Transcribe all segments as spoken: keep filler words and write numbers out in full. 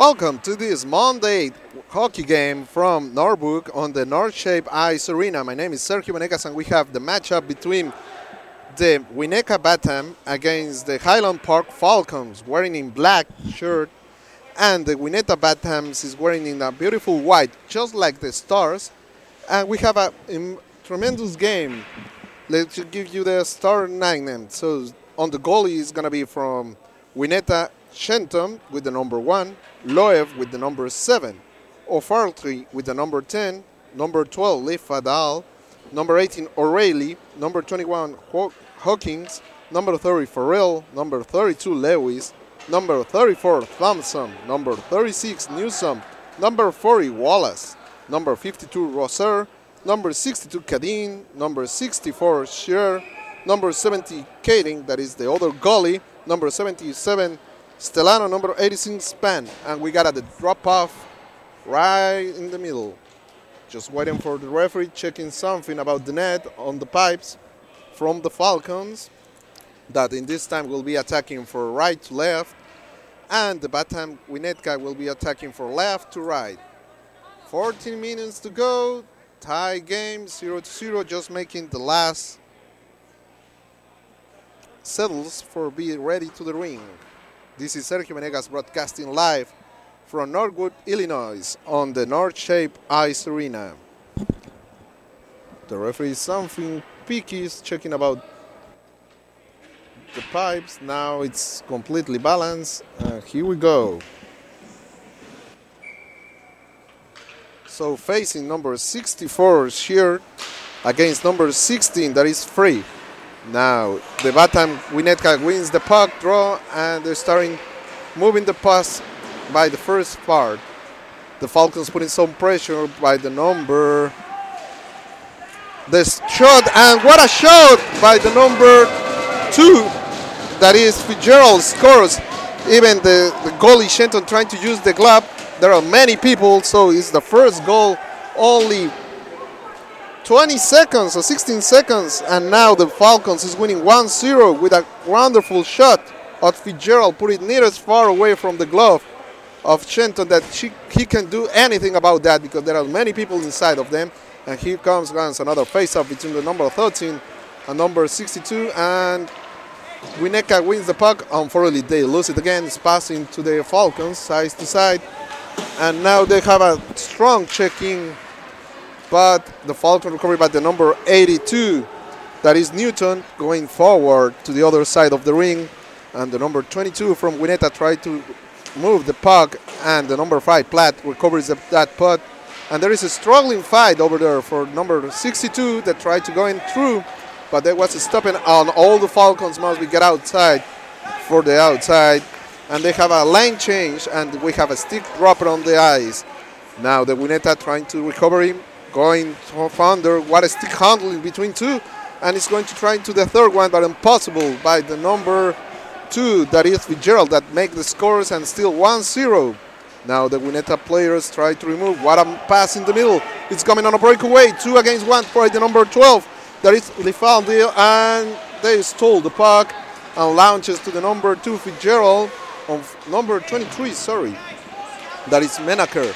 Welcome to this Monday hockey game from Norfolk on the North Shape Ice Arena. My name is Sergio Venegas, and we have the matchup between the Winnetka Batam against the Highland Park Falcons, wearing in black shirt, and the Winnetka Batams is wearing in a beautiful white, just like the Stars. And we have a um, tremendous game. Let's give you the star nine name. So on the goalie is going to be from Winnetka Shenton with the number one, Loev with the number seven, O'Fartley with the number ten, number twelve, Leif Fadal, number eighteen, O'Reilly, number twenty-one, Hawkins, number thirty, Farrell, number thirty-two, Lewis, number thirty-four, Thompson, number thirty-six, Newsom, number forty, Wallace, number fifty-two, Rosser, number sixty-two, Cadine, number sixty-four, Scheer, number seventy, Kading, that is the other goalie, number seventy-seven, Stellano, number eighty-six, Span, and we got at the drop-off right in the middle. Just waiting for the referee, checking something about the net on the pipes from the Falcons, that in this time will be attacking for right to left, and the Batam Winnetka will be attacking for left to right. fourteen minutes to go, tie game, zero to zero, just making the last settles for being ready to the ring. This is Sergio Venegas broadcasting live from Northwood, Illinois on the North Shape Ice Arena. The referee is something picky, is checking about the pipes. Now it's completely balanced. Uh, here we go. So facing number sixty-four, Scheer, against number sixteen, that is Free. Now, the Batam Winnetka wins the puck draw, and they're starting moving the pass by the first part. The Falcons putting some pressure by the number. The shot, and what a shot by the number two. That is Fitzgerald scores. Even the, the goalie Shenton trying to use the glove. There are many people, so it's the first goal only twenty seconds or sixteen seconds, and now the Falcons is winning one zero with a wonderful shot of Fitzgerald, put it near as far away from the glove of Shenton that she, he can do anything about that because there are many people inside of them. And here comes once another face-off between the number thirteen and number sixty-two, and Winnetka wins the puck. Unfortunately, they lose it again. It's passing to the Falcons side to side, and now they have a strong checking. But the Falcon recovered by the number eighty-two, that is Newton, going forward to the other side of the ring. And the number twenty-two from Winnetka tried to move the puck, and the number five, Platt, recovers the, that puck. And there is a struggling fight over there for number sixty-two that tried to go in through, but there was a stopping on all the Falcons must be get outside for the outside. And they have a line change, and we have a stick dropper on the ice. Now the Winnetka trying to recover him. Going under, what a stick handling between two, and it's going to try into the third one, but impossible by the number two, that is Fitzgerald, that make the scores and still one zero. Now the Winnetka players try to remove, what a pass in the middle. It's coming on a breakaway, two against one for the number twelve, that is Lefaldi, and they stole the puck and launches to the number two, Fitzgerald, on number twenty-three, sorry, that is Menaker.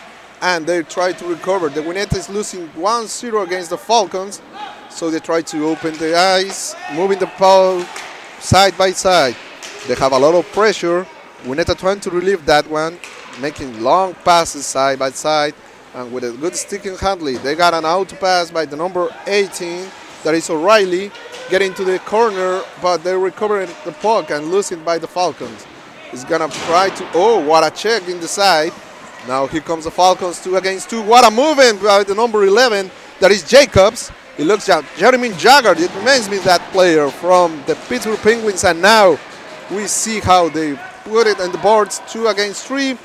And they try to recover. The Winnetka is losing one zero against the Falcons, so they try to open the ice, moving the puck side by side. They have a lot of pressure. Winnetka trying to relieve that one, making long passes side by side, and with a good sticking handling. They got an out pass by the number eighteen, that is O'Reilly, getting to the corner, but they're recovering the puck and losing by the Falcons. He's gonna try to, oh, what a check in the side. Now here comes the Falcons, two against two. What a movement by the number eleven, that is Jacobs. He looks at Jeremy Jagger. It reminds me of that player from the Pittsburgh Penguins, and now we see how they put it on the boards, two against three.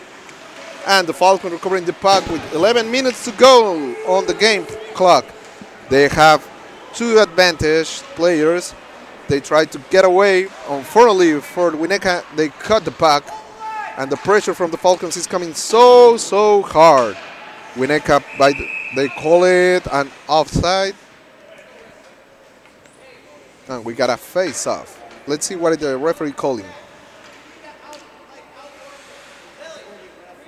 And the Falcons recovering the puck with eleven minutes to go on the game clock. They have two advantage players. They try to get away. Unfortunately for Winnetka, they cut the puck. And the pressure from the Falcons is coming so, so hard. Winnetka, by the, they call it an offside. And we got a face-off. Let's see what is the referee calling.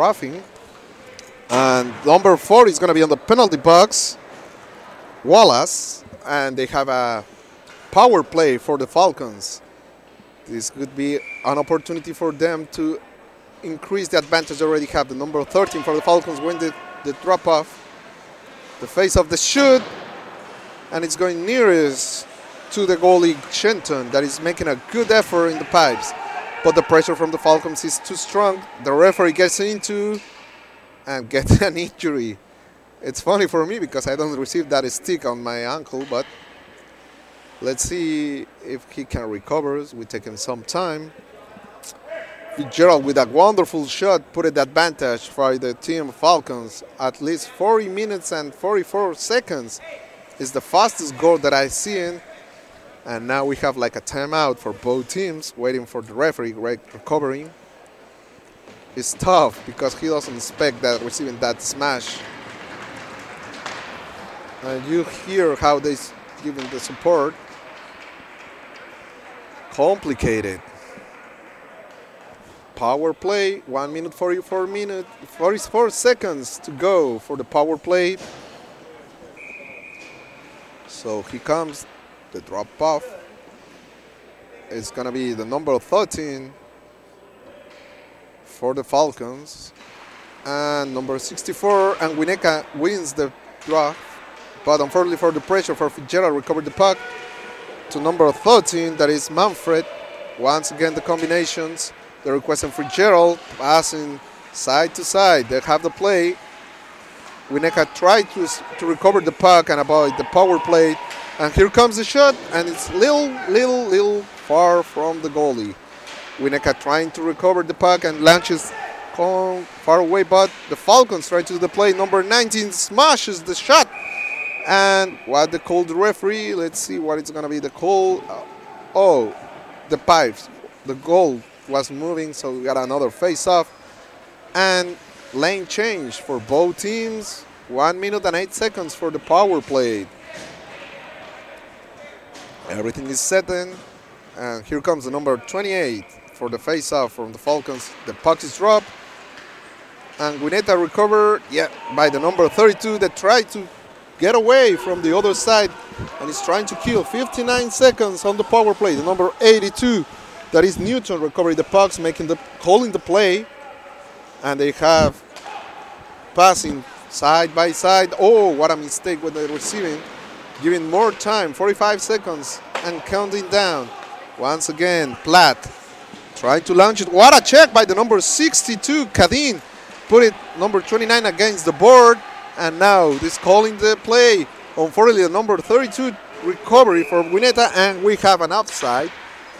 roughing. And number four is going to be on the penalty box, Wallace. And they have a power play for the Falcons. This could be an opportunity for them to increase the advantage they already have. The number thirteen for the Falcons win the, the drop-off. The face of the shoot. And it's going nearest to the goalie, Shenton, that is making a good effort in the pipes. But the pressure from the Falcons is too strong. The referee gets into and gets an injury. It's funny for me because I don't receive that stick on my ankle, but let's see if he can recover. We're taking some time. Fitzgerald with a wonderful shot put it advantage for the team Falcons. At least forty minutes and forty-four seconds is the fastest goal that I've seen. And now we have like a timeout for both teams, waiting for the referee recovering. It's tough because he doesn't expect that receiving that smash. And you hear how they're giving the support. Complicated. Power play, one minute forty-four minute, forty-four seconds to go for the power play. So here comes the drop off. It's gonna be the number thirteen for the Falcons, and number sixty-four, and Winnetka wins the draw, but unfortunately for the pressure for Fitzgerald recovered the puck to number thirteen, that is Manfred. Once again the combinations. They're requesting Fitzgerald passing side to side. They have the play. Winnetka tried to, to recover the puck and avoid the power play. And here comes the shot, and it's little, little, little far from the goalie. Winnetka trying to recover the puck and launches far away, but the Falcons try to do the play. Number nineteen smashes the shot. And what they call the referee, let's see what it's going to be the call. Oh, the pipes. The goal was moving, so we got another face-off. And lane change for both teams. One minute and eight seconds for the power play. Everything is set in. And here comes the number twenty-eight for the face-off from the Falcons. The puck is dropped. And Winnetka recovered, yeah, by the number thirty-two that tried to get away from the other side. And is trying to kill fifty-nine seconds on the power play. The number eighty-two, that is Newton, recovered the pucks, making the calling the play. And they have passing side by side. Oh, what a mistake when they're receiving. Giving more time, forty-five seconds, and counting down. Once again, Platt trying to launch it. What a check by the number sixty-two, Kadin. Put it number twenty-nine against the board. And now this calling the play. Unfortunately, the number thirty-two recovery for Winnetka, and we have an offside.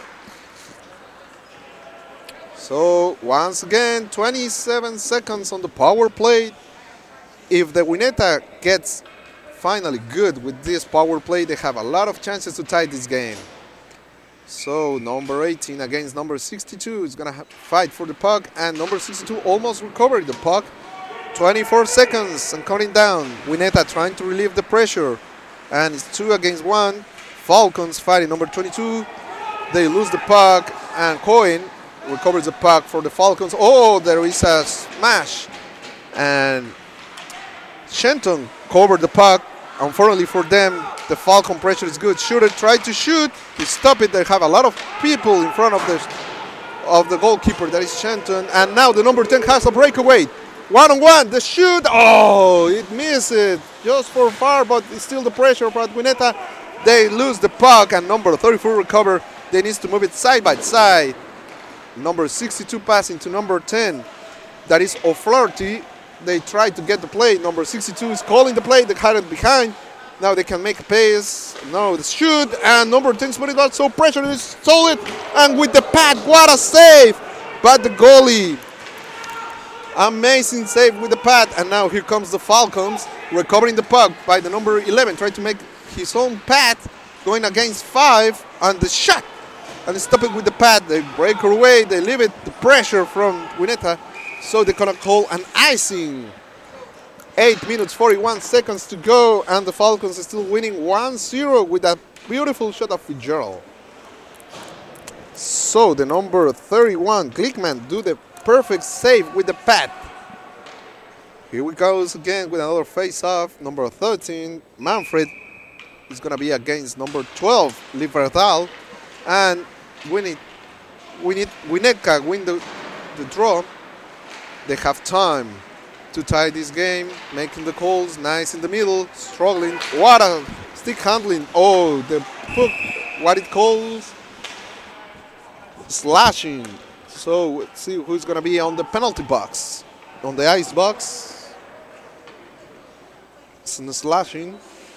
So once again, twenty-seven seconds on the power play. If the Winnetka gets finally good with this power play, they have a lot of chances to tie this game. So number eighteen against number sixty-two is going to fight for the puck, and number sixty-two almost recovered the puck. twenty-four seconds and counting down. Winnetka trying to relieve the pressure, and it's two against one. Falcons fighting number twenty-two. They lose the puck, and Cohen recovers the puck for the Falcons. Oh, there is a smash, and Shenton covered the puck. Unfortunately for them, the Falcon pressure is good. Shooter tried to shoot. He stopped it. They have a lot of people in front of the of the goalkeeper. That is Shenton. And now the number ten has a breakaway. One on one. The shoot. Oh, it missed it just for far, but it's still the pressure for Winnetka. They lose the puck, and number thirty-four recover. They need to move it side by side. Number sixty-two passing to number ten. That is O'Flaherty. They tried to get the play. Number sixty-two is calling the play. They had it behind. Now they can make a pace. No, the shoot. And number ten is putting out, so pressure is solid. And with the pad, what a save. But the goalie. Amazing save with the pad. And now here comes the Falcons recovering the puck by the number eleven. Trying to make his own pad. Going against five. And the shot. And they stop it with the pad. They break her away. They leave it. The pressure from Winnetka. So they're going to call an icing. eight minutes, forty-one seconds to go. And the Falcons are still winning one zero with that beautiful shot of Fitzgerald. So the number thirty-one, Glickman, do the perfect save with the pad. Here we goes again with another face-off. Number thirteen, Manfred, is going to be against number twelve, Liverdal. And we need, we need Winnetka win the, the draw. They have time to tie this game, making the calls. Nice in the middle, struggling. What a stick handling. Oh, the hook, what it calls? Slashing. So let's see who's going to be on the penalty box. On the ice box. It's in the slashing.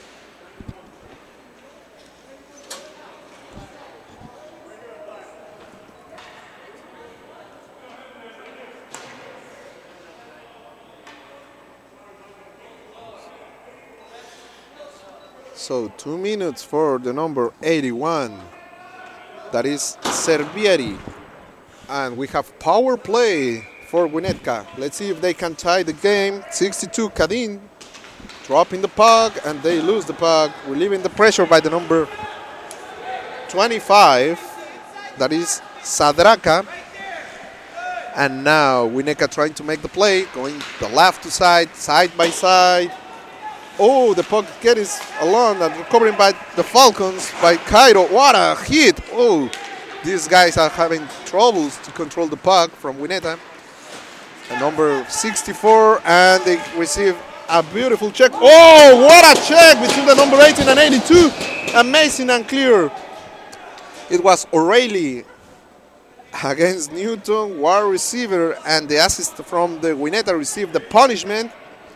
So two minutes for the number eighty-one. That is Servieri. And we have power play for Winnetka. Let's see if they can tie the game. sixty-two, Kadin dropping the puck, and they lose the puck, relieving the pressure by the number twenty-five. That is Sadraka. And now Winnetka trying to make the play, going the left to side, side by side. Oh, the puck gets along and recovering by the Falcons, by Cairo. What a hit! Oh, these guys are having troubles to control the puck from Winnetka. And number sixty-four, and they receive a beautiful check. Oh, what a check between the number eighteen and eighty-two. Amazing and clear. It was O'Reilly against Newton, wide receiver, and the assist from the Winnetka received the punishment.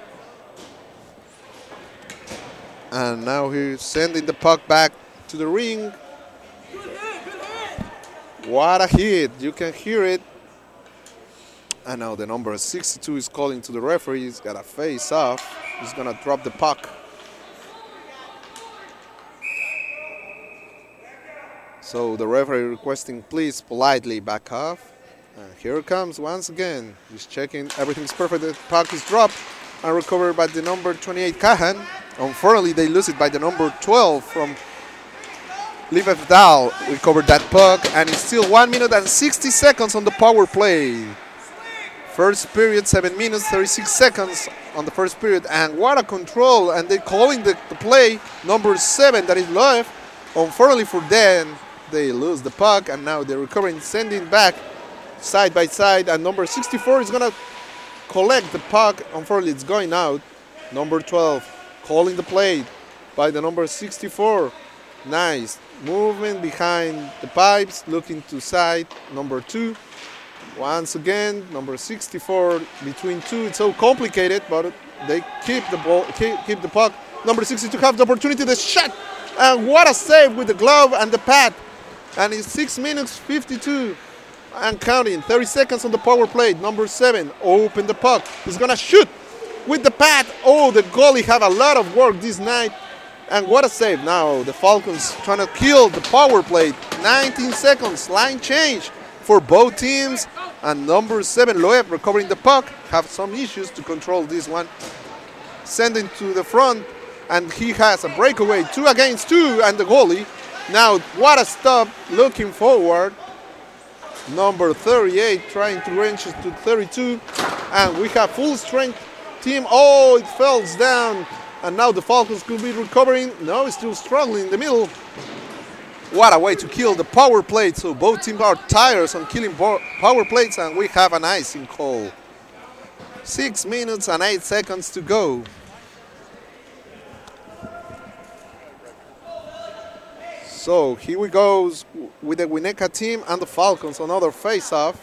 And now he's sending the puck back to the ring. What a hit. You can hear it. And now the number sixty-two is calling to the referee. He's got a face off. He's going to drop the puck. So the referee requesting, please politely back off. And here it comes once again. He's checking. Everything's perfect. The puck is dropped and recovered by the number twenty-eight, Kahan. Unfortunately, they lose it by the number twelve from Liverdal. Recovered that puck, and it's still one minute and sixty seconds on the power play. First period, seven minutes, thirty-six seconds on the first period, and what a control! And they're calling the, the play, number seven, that is left. Unfortunately for them, they lose the puck, and now they're recovering, sending back side by side, and number sixty-four is going to collect the puck. Unfortunately, it's going out. Number twelve. Calling the play by the number sixty-four. Nice movement behind the pipes, looking to side number two. Once again, number sixty-four between two. It's so complicated, but they keep the ball, keep, keep the puck. Number sixty-two have the opportunity, the shot, and what a save with the glove and the pad. And it's six minutes fifty-two and counting. thirty seconds on the power play. Number seven open the puck. He's gonna shoot with the pad. Oh, the goalie have a lot of work this night. And what a save. Now the Falcons trying to kill the power play. nineteen seconds, line change for both teams. And number seven, Loeb, recovering the puck. Have some issues to control this one. Sending to the front. And he has a breakaway. Two against two. And the goalie. Now what a stop. Looking forward. Number thirty-eight trying to range it to thirty-two. And we have full strength team. Oh, it falls down, and now the Falcons could be recovering. No, it's still struggling in the middle. What a way to kill the power play. So both teams are tired on killing power plays, and we have an icing call. Six minutes and eight seconds to go. So here we go with the Winnetka team and the Falcons. Another face-off.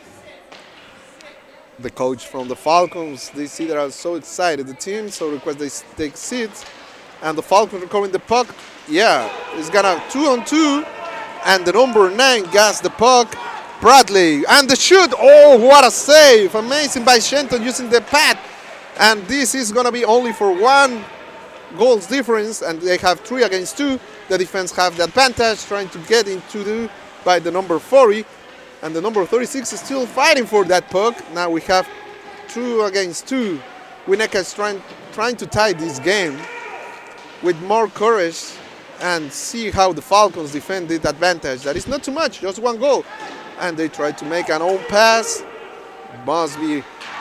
The coach from the Falcons, they see they are so excited, the team, so request they take seats. And the Falcons recovering the puck. Yeah, it's got a two on two. And the number nine gets the puck. Bradley, and the shoot. Oh, what a save. Amazing by Shenton using the pad. And this is going to be only for one goals difference. And they have three against two. The defense have the advantage, trying to get into the by the number forty. And the number thirty-six is still fighting for that puck. Now we have two against two. Winnetka is trying, trying to tie this game with more courage and see how the Falcons defend this advantage. That is not too much, just one goal. And they try to make an own pass. Must be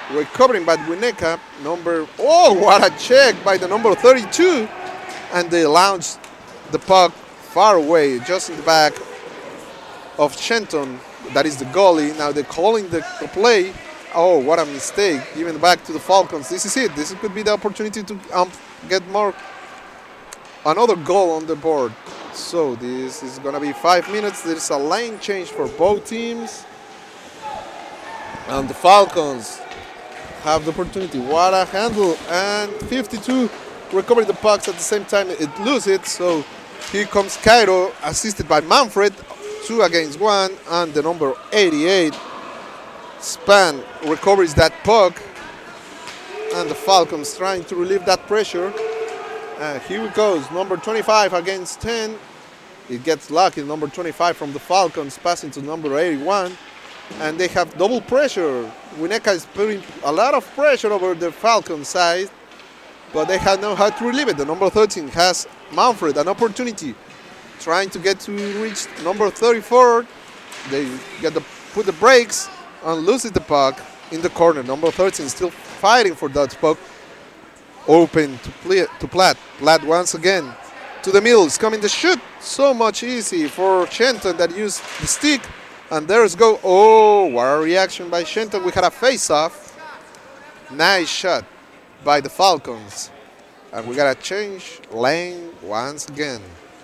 recovering by Wineka. Number, oh, what a check by the number thirty-two. And they launched the puck far away, just in the back of Shenton. That is the goalie. Now they're calling the, the play. Oh, what a mistake. Giving it back to the Falcons. This is it. This could be the opportunity to um, get more, another goal on the board. So this is going to be five minutes. There's a lane change for both teams. And the Falcons have the opportunity. What a handle. And fifty-two recovered the pucks at the same time. It loses it. So here comes Cairo, assisted by Manfred. Two against one. And the number eighty-eight, Span, recovers that puck. And the Falcons trying to relieve that pressure. And here it goes. Number twenty-five against ten. It gets lucky. Number twenty-five from the Falcons passing to number eighty-one. And they have double pressure. Wineka is putting a lot of pressure over the Falcons side, but they have know how to relieve it. The number thirteen has Manfred, an opportunity, trying to get to reach number thirty-four. They get the put the brakes and loses the puck in the corner. Number thirteen still fighting for that puck. Open to play, to Platt. Platt once again to the middle. It's coming the shoot. So much easy for Shenton that used the stick. And there's go. Oh, what a reaction by Shenton. We had a face-off. Nice shot by the Falcons. And we got to change lane once again.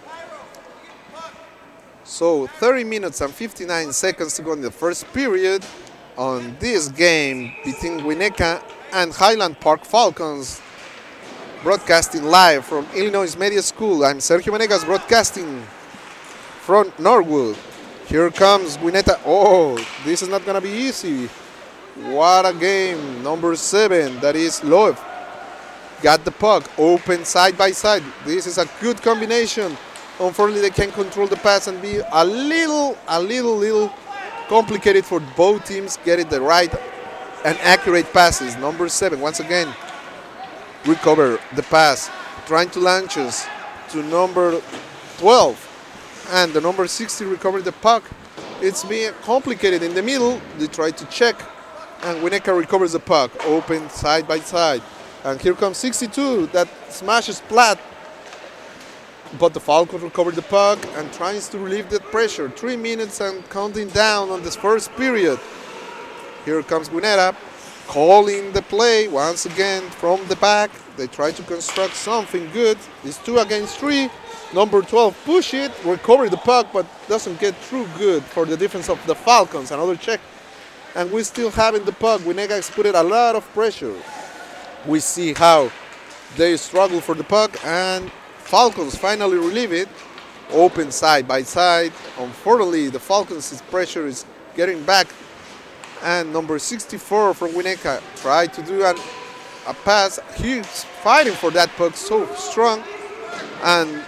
So thirty minutes and fifty-nine seconds to go in the first period on this game between Wineka and Highland Park Falcons. Broadcasting live from Illinois Media School. I'm Sergio Venegas broadcasting from Norwood. Here comes Wineta. Oh, this is not going to be easy. What a game. Number seven, that is Loeb. Got the puck, open side by side. This is a good combination. Unfortunately, they can control the pass and be a little, a little, little complicated for both teams getting the right and accurate passes. Number seven, once again, recover the pass, trying to launch us to number twelve. And the number sixty recovered the puck. It's being complicated in the middle. They try to check, and Wineka recovers the puck, open side by side. And here comes sixty-two that smashes Platt. But the Falcons recovered the puck and tries to relieve that pressure. Three minutes and counting down on this first period. Here comes Wineta calling the play once again from the back. They try to construct something good. It's two against three. Number twelve push it, recover the puck, but doesn't get through good for the defense of the Falcons. Another check. And we still having the puck. Wineka has put it a lot of pressure. We see how they struggle for the puck, and Falcons finally relieve it. Open side by side. Unfortunately, the Falcons' pressure is getting back. And number sixty-four from Wineka tried to do an, a pass. He's fighting for that puck so strong. And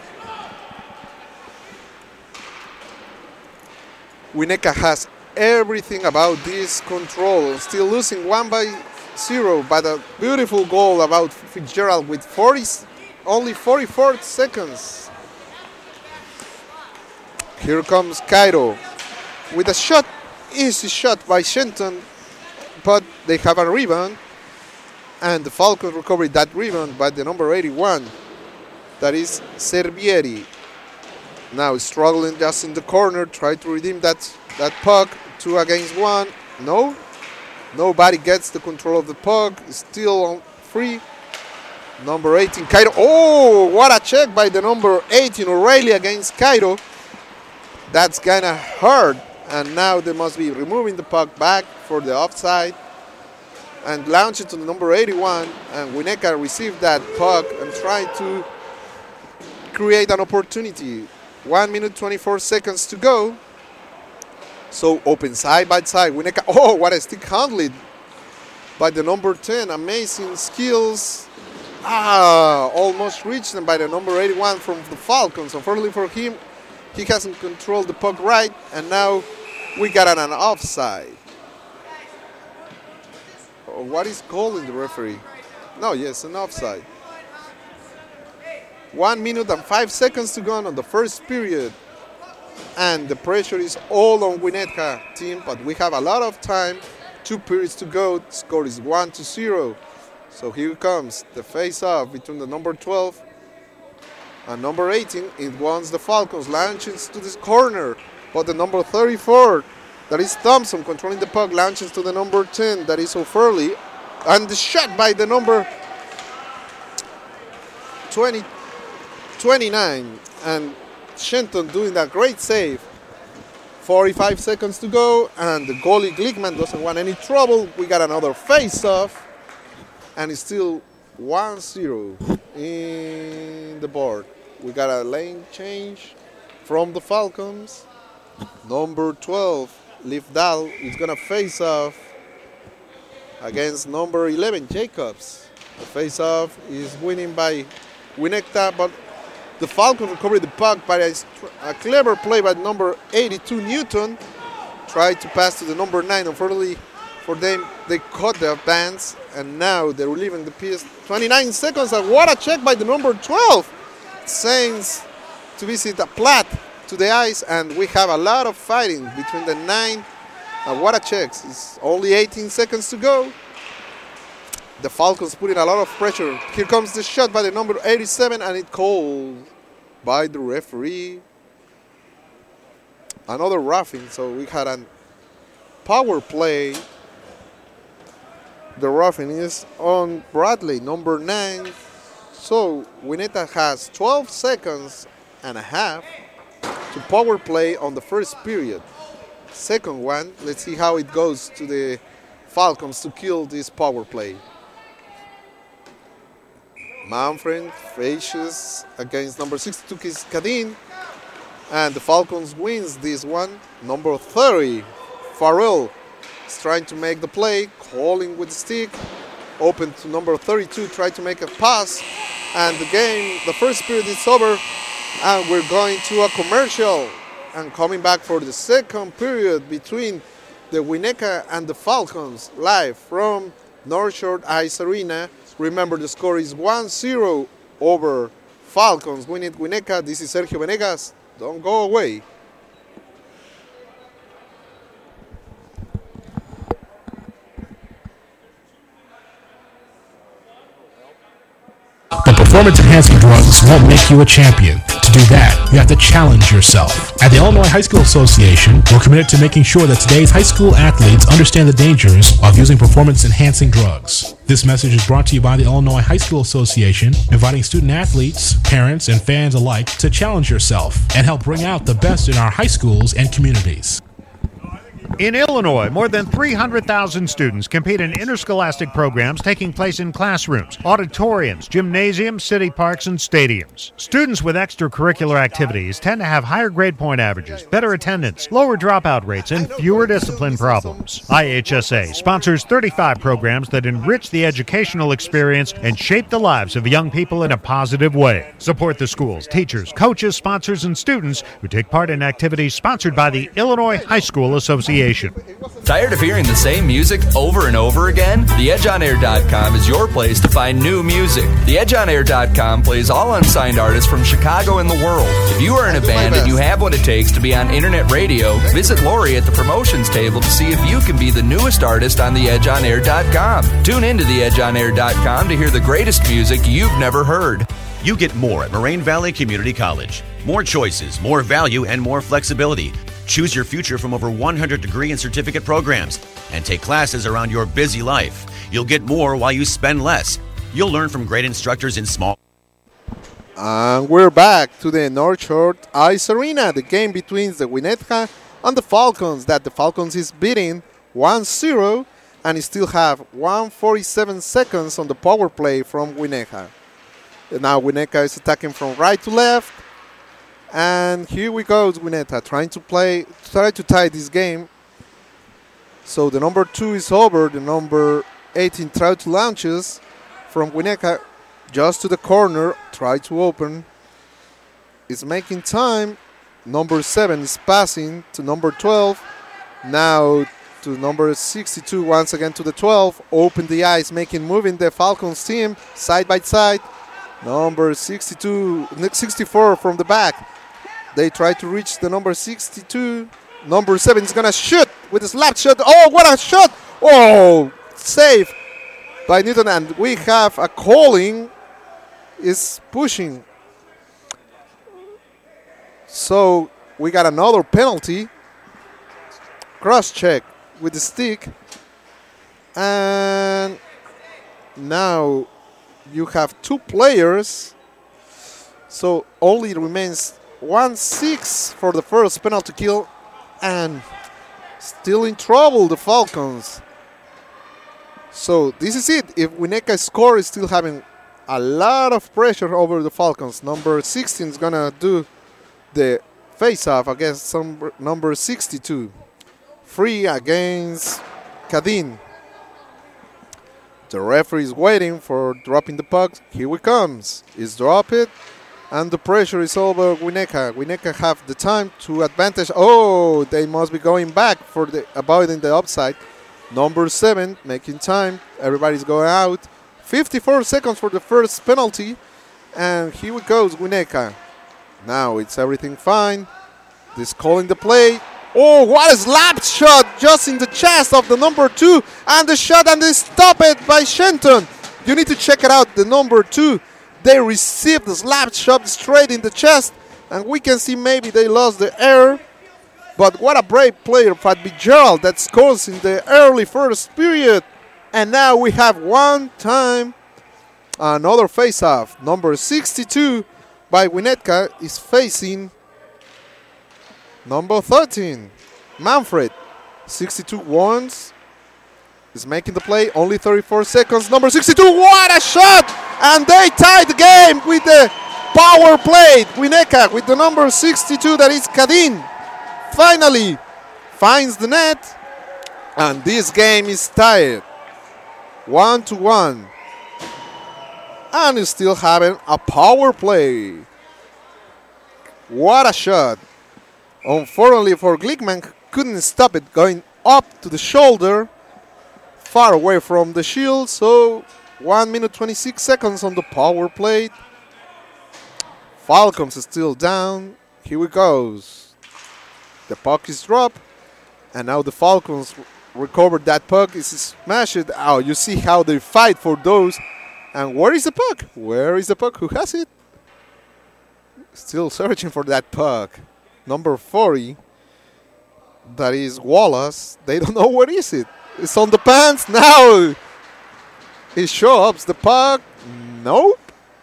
Wineka has everything about this control. Still losing one by zero, but a beautiful goal about Fitzgerald with forty, only forty-four seconds. Here comes Cairo with a shot, easy shot by Shenton, but they have a rebound, and the Falcons recovered that rebound by the number eighty-one, that is Servieri. Now struggling just in the corner, try to redeem that, that puck, two against one, no. Nobody gets the control of the puck, still on free. Number eighteen, Cairo. Oh, what a check by the number eighteen, O'Reilly against Cairo. That's kind of hard. And now they must be removing the puck back for the offside and launch it to the number eighty-one. And Wineka received that puck and tried to create an opportunity. One minute, twenty-four seconds to go. So open side by side. Wineka. Oh, what a stick handling by the number ten. Amazing skills. Ah, almost reached them by the number eighty-one from the Falcons. Unfortunately for him, he hasn't controlled the puck right. And now we got an, an offside. Oh, what is calling the referee? No, yes, an offside. One minute and five seconds to go on the first period. And the pressure is all on Wineta team, but we have a lot of time Two periods to go. The score is one to zero. So here comes the face-off between the number twelve and number eighteen. It wants the Falcons launches to this corner, but the number thirty-four, that is Thompson, controlling the puck, launches to the number ten, that is O'Furley, and the shot by the number twenty, twenty-nine, and Shenton doing that great save. forty-five seconds to go, and the goalie Glickman doesn't want any trouble. We got another face-off, and it's still one zero in the board. We got a lane change from the Falcons. Number twelve, Lifdal, is going to face off against number eleven, Jacobs. The face-off is winning by Winekta, but the Falcons recovered the puck by a, a clever play by number eighty-two, Newton. Tried to pass to the number nine. Unfortunately for them, they caught the advance, and now they're relieving the P S. twenty-nine seconds, and what a check by the number twelve. Saints to visit a Platt to the ice, and we have a lot of fighting between the nine and what a checks. It's only eighteen seconds to go. The Falcons putting a lot of pressure. Here comes the shot by the number eighty-seven, and it called by the referee. Another roughing, so we had a power play. The roughing is on Bradley, number nine. So Wineta has twelve seconds and a half to power play on the first period. Second one, let's see how it goes to the Falcons to kill this power play. Manfred faces against number sixty-two, Kadin, and the Falcons wins this one. Number thirty, Farrell, is trying to make the play, calling with the stick, open to number thirty-two, try to make a pass, and the game, the first period is over, and we're going to a commercial, and coming back for the second period between the Winnetka and the Falcons, live from North Shore Ice Arena. Remember, the score is one zero over Falcons. Winning Winnetka. This is Sergio Venegas. Don't go away. But performance-enhancing drugs won't make you a champion. To do that, you have to challenge yourself. At the Illinois High School Association, we're committed to making sure that today's high school athletes understand the dangers of using performance-enhancing drugs. This message is brought to you by the Illinois High School Association, inviting student athletes, parents, and fans alike to challenge yourself and help bring out the best in our high schools and communities. In Illinois, more than three hundred thousand students compete in interscholastic programs taking place in classrooms, auditoriums, gymnasiums, city parks, and stadiums. Students with extracurricular activities tend to have higher grade point averages, better attendance, lower dropout rates, and fewer discipline problems. I H S A sponsors thirty-five programs that enrich the educational experience and shape the lives of young people in a positive way. Support the schools, teachers, coaches, sponsors, and students who take part in activities sponsored by the Illinois High School Association. Tired of hearing the same music over and over again? the edge on air dot com is your place to find new music. the edge on air dot com plays all unsigned artists from Chicago and the world. If you are in a band and you have what it takes to be on internet radio, visit Lori at the promotions table to see if you can be the newest artist on the edge on air dot com. Tune in to the edge on air dot com to hear the greatest music you've never heard. You get more at Moraine Valley Community College. More choices, more value, and more flexibility. Choose your future from over one hundred degree and certificate programs and take classes around your busy life. You'll get more while you spend less. You'll learn from great instructors in small... And we're back to the North Shore Ice Arena, the game between the Winnetka and the Falcons, that the Falcons is beating one zero, and you still have one hundred forty-seven seconds on the power play from Winnetka. Now Winnetka is attacking from right to left. And here we go, Wineta trying to play, try to tie this game. So the number two is over. The number eighteen try to launches from Wineka just to the corner, try to open. Is making time. Number seven is passing to number twelve. Now to number sixty-two, once again to the twelve. Open the eyes, making moving the Falcons team side by side. Number sixty-two, sixty-four from the back. They try to reach the number sixty-two. Number seven is going to shoot with his left shot. Oh, what a shot. Oh, save by Newton, and we have a calling is pushing. So we got another penalty. Cross check with the stick. And now you have two players. So only remains one six for the first penalty kill. And still in trouble, the Falcons. So this is it. If Winnetka score is still having a lot of pressure over the Falcons. Number sixteen is going to do the face-off against some number sixty-two. Free against Cadin. The referee is waiting for dropping the puck. Here he comes. He's drop it. And the pressure is over Winnetka. Winnetka have the time to advantage. Oh, they must be going back for the avoiding the upside. Number seven making time. Everybody's going out. fifty-four seconds for the first penalty. And here we goes, Winnetka. Now it's everything fine. This calling the play. Oh, what a slap shot just in the chest of the number two. And the shot and they stop it by Shenton. You need to check it out, the number two. They received the slap shot straight in the chest. And we can see maybe they lost the air. But what a brave player, Fitzgerald, that scores in the early first period. And now we have one time another face-off. Number sixty-two by Winnetka is facing number thirteen, Manfred. sixty-two once is making the play. Only thirty-four seconds. Number sixty-two, what a shot! And they tied the game with the power play. Winnetka with the number sixty-two, that is Cadin, finally finds the net. And this game is tied. One to one. And is still having a power play. What a shot. Unfortunately for Glickman, couldn't stop it going up to the shoulder, far away from the shield. So one minute twenty-six seconds on the power play. Falcons is still down. Here we goes. The puck is dropped. And now the Falcons recovered that puck. Is smashed it. Oh, you see how they fight for those. And where is the puck? Where is the puck? Who has it? Still searching for that puck. Number forty. That is Wallace. They don't know where is it. It's on the pants now. He shows the puck. Nope.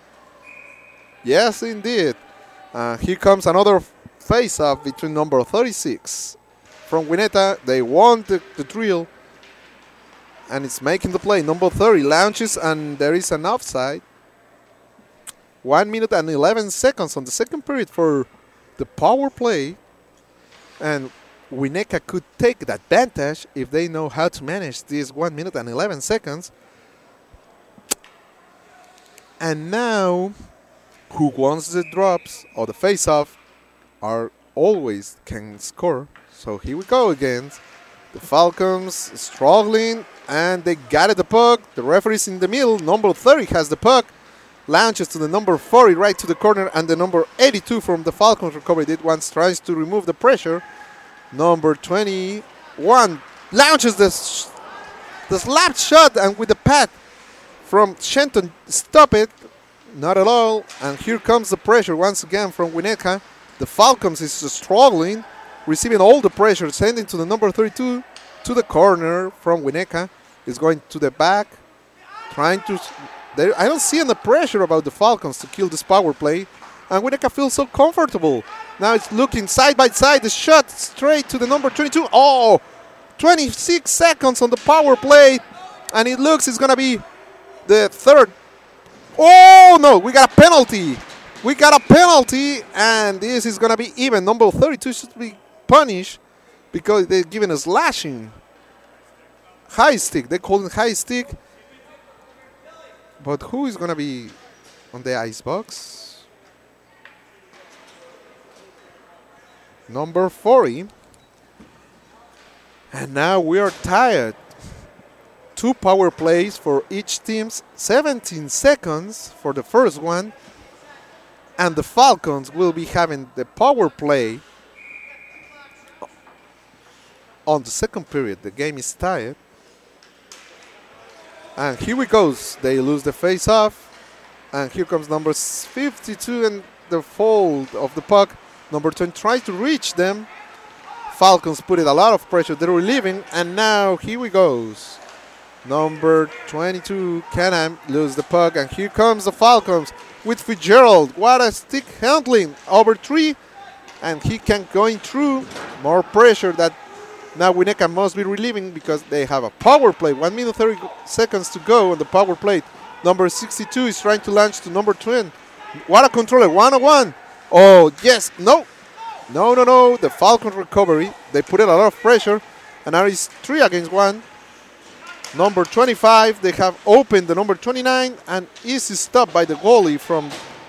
Yes, indeed. Uh, here comes another face-off between number thirty-six from Winnetka. They won the, the drill. And it's making the play. Number thirty launches and there is an offside. One minute and eleven seconds on the second period for the power play. And Winnetka could take that advantage if they know how to manage this one minute and eleven seconds. And now, who wants the drops or the face-off are always can score. So here we go again. The Falcons struggling, and they got it, the puck. The referee's in the middle. Number thirty has the puck. Launches to the number forty right to the corner, and the number eighty-two from the Falcons recovery did once, tries to remove the pressure. Number twenty-one launches the, sh- the slap shot, and with the pad from Shenton, stop it. Not at all. And here comes the pressure once again from Winnetka. The Falcons is struggling, receiving all the pressure, sending to the number thirty-two to the corner from Winnetka. Is going to the back, trying to. There, I don't see any pressure about the Falcons to kill this power play, and Winnetka feels so comfortable. Now it's looking side by side. The shot straight to the number twenty-two. Oh, twenty-six seconds on the power play, and it looks it's gonna be the third. Oh no, we got a penalty. We got a penalty, and this is gonna be even. Number thirty-two should be punished because they're giving us lashing. High stick. They call it high stick. But who is gonna be on the ice box? Number forty. And now we are tied. Two power plays for each team. seventeen seconds for the first one. And the Falcons will be having the power play on the second period. The game is tied. And here we goes. They lose the face-off. And here comes number fifty-two and the fold of the puck. Number twenty tries to reach them. Falcons put it a lot of pressure. They're relieving. And now here we goes. Number twenty-two, Canham, lose the puck. And here comes the Falcons with Fitzgerald. What a stick handling. Over three. And he can go in through. More pressure that now Winnetka must be relieving because they have a power play. one minute thirty seconds to go on the power play. Number sixty-two is trying to launch to number twenty. What a controller. one on one. Oh, yes. No. No, no, no. The Falcons recovery. They put in a lot of pressure. And now it's three against one. Number twenty-five, they have opened the number twenty-nine and easy stop by the goalie from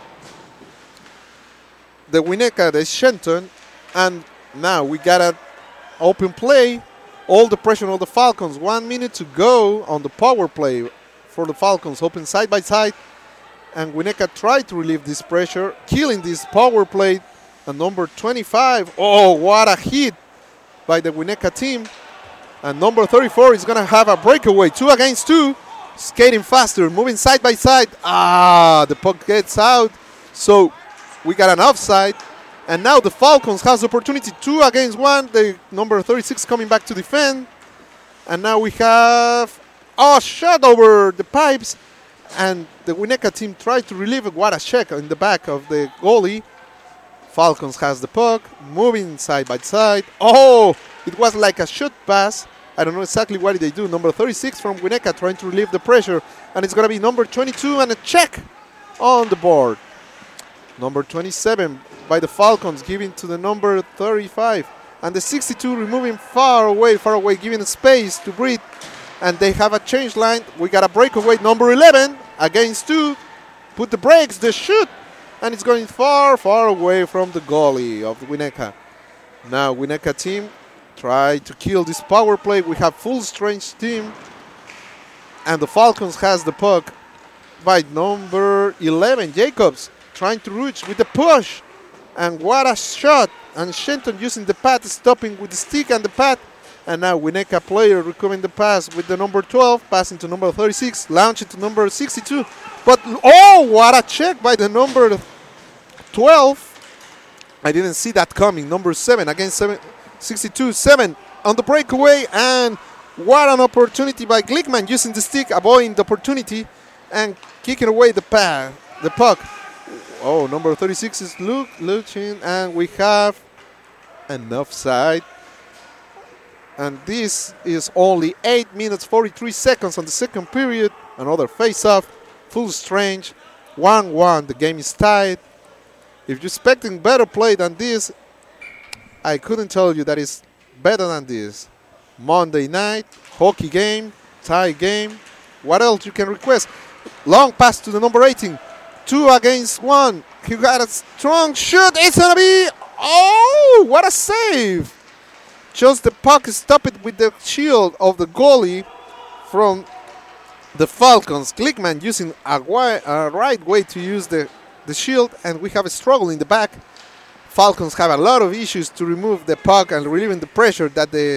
the Winnetka, the Shenton. And now we got an open play. All the pressure on the Falcons. One minute to go on the power play for the Falcons. Open side by side. And Winnetka tried to relieve this pressure, killing this power play. And number twenty-five, oh, what a hit by the Winnetka team. And number thirty-four is going to have a breakaway. Two against two. Skating faster, moving side by side. Ah, the puck gets out. So we got an offside. And now the Falcons has the opportunity. Two against one. The number thirty-six coming back to defend. And now we have a shot over the pipes. And the Winnetka team tried to relieve it. What a check in the back of the goalie. Falcons has the puck. Moving side by side. Oh, it was like a shot pass. I don't know exactly what did they do. Number thirty-six from Winnetka trying to relieve the pressure. And it's going to be number twenty-two and a check on the board. Number twenty-seven by the Falcons giving to the number thirty-five. And the sixty-two removing far away, far away, giving a space to breathe. And they have a change line. We got a breakaway. Number eleven against two. Put the brakes, the shoot. And it's going far, far away from the goalie of Winnetka. Now Winnetka team try to kill this power play. We have full strength team. And the Falcons has the puck by number eleven, Jacobs, trying to reach with the push. And what a shot. And Shenton using the pad, stopping with the stick and the pad. And now Winnetka player recovering the pass with the number twelve, passing to number thirty-six, launching to number sixty-two. But, oh, what a check by the number twelve. I didn't see that coming. Number seven against seven. sixty-two seven on the breakaway, and what an opportunity by Glickman using the stick, avoiding the opportunity and kicking away the pad, the puck. Oh, number thirty-six is Luke Luchin, and we have an offside. And this is only eight minutes forty-three seconds on the second period. Another face-off, full strength, one one. The game is tied. If you're expecting better play than this, I couldn't tell you that it's better than this. Monday night, hockey game, tie game. What else you can request? Long pass to the number eighteen. Two against one. He got a strong shoot. It's going to be... Oh, what a save. Just the puck stopped it with the shield of the goalie from the Falcons. Glickman using a, wi- a right way to use the, the shield. And we have a struggle in the back. Falcons have a lot of issues to remove the puck and relieving the pressure that the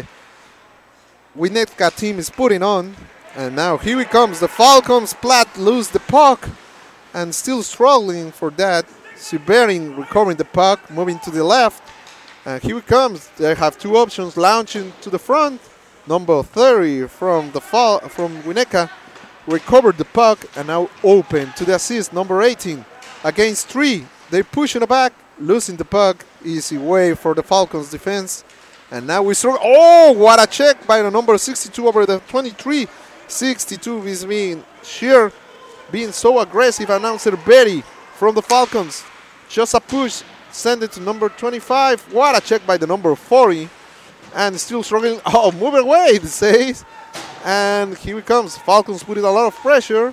Winnetka team is putting on. And now here it comes. The Falcons Platt lose the puck and still struggling for that. Siberin recovering the puck, moving to the left. And here it comes. They have two options, launching to the front. Number thirty from the fall, from Winnetka recovered the puck and now open to the assist. Number eighteen against three. They push in the back, losing the puck. Easy way for the Falcons defense. And now we struggle. Oh, what a check by the number sixty-two over the twenty-three. sixty-two is being sheer, being so aggressive. Announcer Berry from the Falcons. Just a push. Send it to number twenty-five. What a check by the number forty. And still struggling. Oh, move away, it says. And here it comes. Falcons putting a lot of pressure.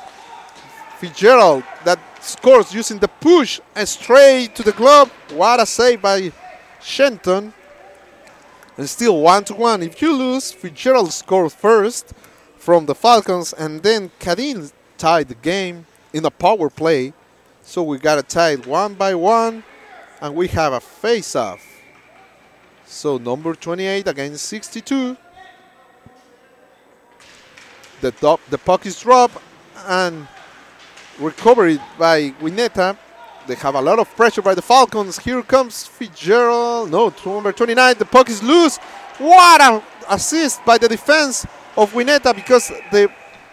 Fitzgerald that scores using the push and straight to the glove. What a save by Shenton. And still one to one. If you lose, Fitzgerald scores first from the Falcons. And then Cadin tied the game in a power play. So we got it tied one by one. And we have a face-off. So number twenty-eight against sixty-two. The, top, the puck is dropped and recovered by Wineta. They have a lot of pressure by the Falcons. Here comes Fitzgerald. No, number twenty-nine. The puck is loose. What an assist by the defense of Wineta because they...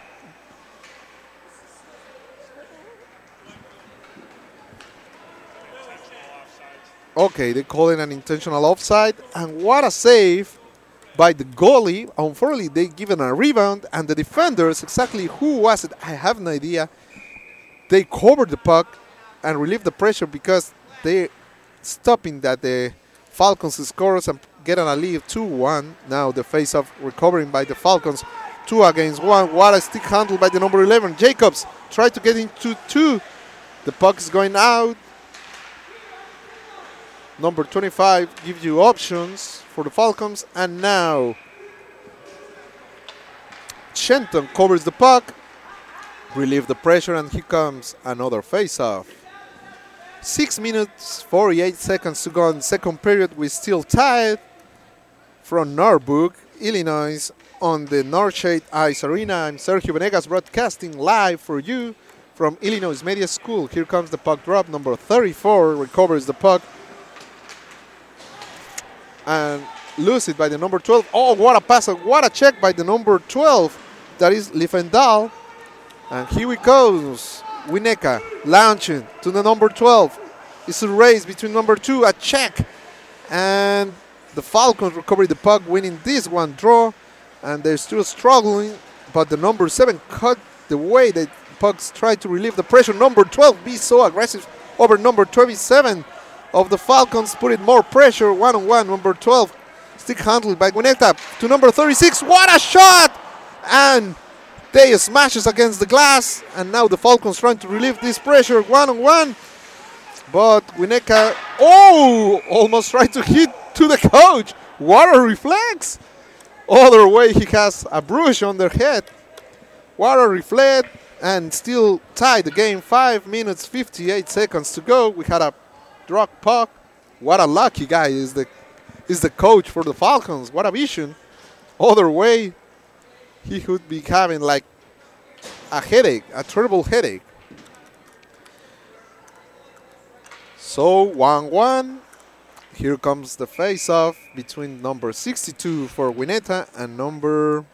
Okay, they call it an intentional offside. And what a save by the goalie. Unfortunately, they given a rebound. And the defenders, exactly who was it? I have no idea. They covered the puck and relieve the pressure because they stopping that the Falcons scores and get on a lead two one. Now the face-off recovering by the Falcons. Two against one. What a stick handle by the number eleven. Jacobs tried to get into two. The puck is going out. Number twenty-five gives you options for the Falcons. And now Shenton covers the puck. Relieve the pressure, and here comes another face-off. Six minutes, forty-eight seconds to go in the second period. We're still tied from Northbrook, Illinois, on the Northshade Ice Arena. I'm Sergio Venegas broadcasting live for you from Illinois Media School. Here comes the puck drop. Number thirty-four recovers the puck and lose it by the number twelve. Oh, what a pass. What a check by the number twelve. That is Liefendahl. And here we goes. Wineka launching to the number twelve. It's a race between number two, a check. And the Falcons recover the puck, winning this one draw. And they're still struggling. But the number seven cut the way that pucks try to relieve the pressure. Number twelve be so aggressive over number twenty-seven of the Falcons. Put it more pressure. One on one. Number twelve stick handled by Wineta to number thirty-six. What a shot! And they smashes against the glass, and now the Falcons trying to relieve this pressure one on one. But Wineka, oh, almost tried to hit to the coach. What a reflex! Other way, he has a bruise on their head. What a reflex, and still tied the game. Five minutes, fifty-eight seconds to go. We had a drop puck. What a lucky guy is the is the coach for the Falcons. What a vision. Other way, he could be having like a headache, a terrible headache. So one one. Here comes the face-off between number sixty-two for Wineta and number,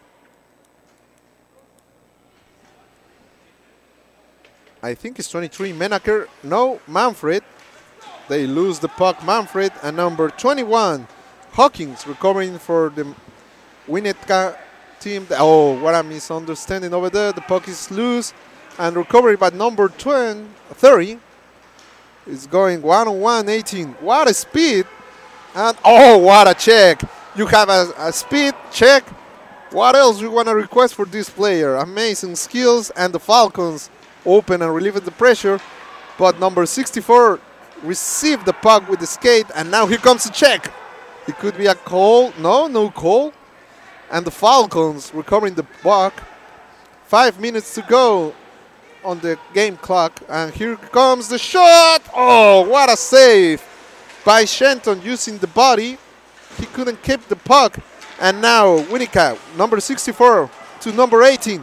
I think it's twenty-three, Menaker. No, Manfred. They lose the puck, Manfred. And number twenty-one, Hawkins, recovering for the Wineta team. Oh, what a misunderstanding over there. The puck is loose and recovered by number twenty, thirty. It's going one on one, eighteen. What a speed. And oh, what a check. You have a, a speed check. What else you want to request for this player? Amazing skills, and the Falcons open and relieve the pressure. But number sixty-four received the puck with the skate, and now here comes a check. It could be a call. No, no call. And the Falcons recovering the puck. Five minutes to go on the game clock. And here comes the shot. Oh, what a save by Shenton using the body. He couldn't keep the puck. And now Wineka, number sixty-four to number eighteen.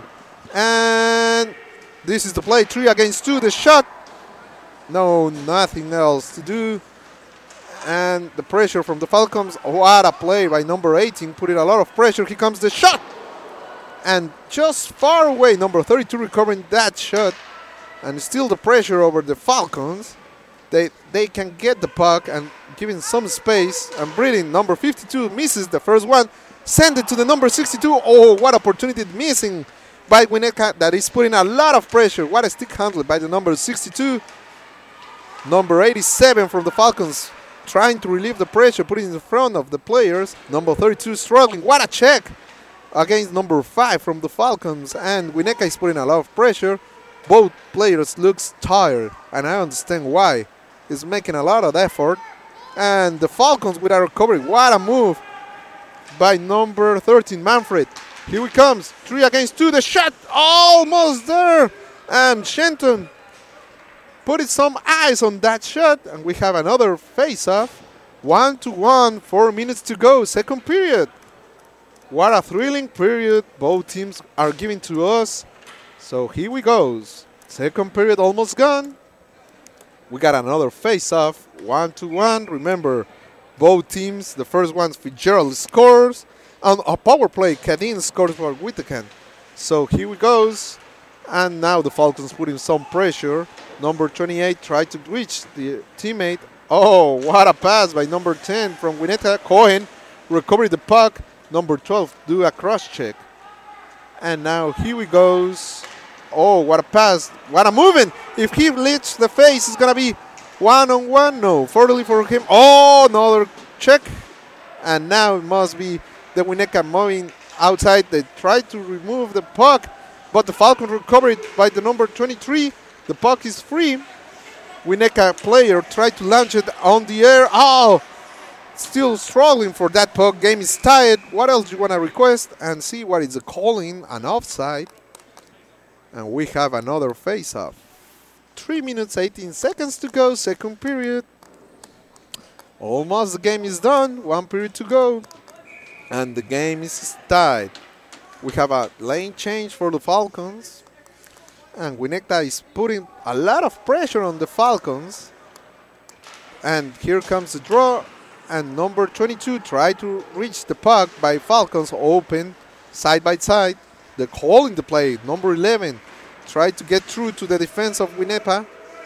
And this is the play, three against two. The shot. No, nothing else to do. And the pressure from the Falcons. What a play by number eighteen. Putting a lot of pressure. Here comes the shot. And just far away, number thirty-two recovering that shot. And still the pressure over the Falcons. They they can get the puck and giving some space. And breathing. Number fifty-two misses the first one. Send it to the number sixty-two. Oh, what opportunity missing by Wineka. That is putting a lot of pressure. What a stick handle by the number sixty-two. Number eighty-seven from the Falcons trying to relieve the pressure, putting in front of the players. Number thirty-two struggling. What a check against number five from the Falcons. And Wineka is putting a lot of pressure. Both players looks tired, and I understand why. He's making a lot of effort. And the Falcons with a recovery. What a move by number thirteen, Manfred. Here he comes. Three against two. The shot almost there. And Shenton put some eyes on that shot, and we have another face-off. One to one, four minutes to go, second period. What a thrilling period both teams are giving to us. So here we goes. Second period almost gone. We got another face-off, one to one. Remember, both teams, the first one, Fitzgerald scores. On a power play, Cadine scores for Whittaker. So here we goes. And now the Falcons putting some pressure. Number twenty-eight tried to reach the teammate. Oh, what a pass by number ten from Winnetka. Cohen recovered the puck. Number twelve do a cross check. And now here we goes. Oh, what a pass. What a movement. If he lifts the face, it's going to be one-on-one. No, fortunately for him. Oh, another check. And now it must be the Winnetka moving outside. They tried to remove the puck, but the Falcons recovered by the number twenty-three. The puck is free. Winnetka player tried to launch it on the air. Oh, still struggling for that puck. Game is tied. What else do you want to request? And see what is the calling, an offside. And we have another face-off. Three minutes, eighteen seconds to go, second period. Almost the game is done. One period to go. And the game is tied. We have a lane change for the Falcons. And Winnetka is putting a lot of pressure on the Falcons. And here comes the draw. And number twenty-two tried to reach the puck by Falcons, open, side by side. They're calling the play. Number eleven tried to get through to the defense of Winnetka.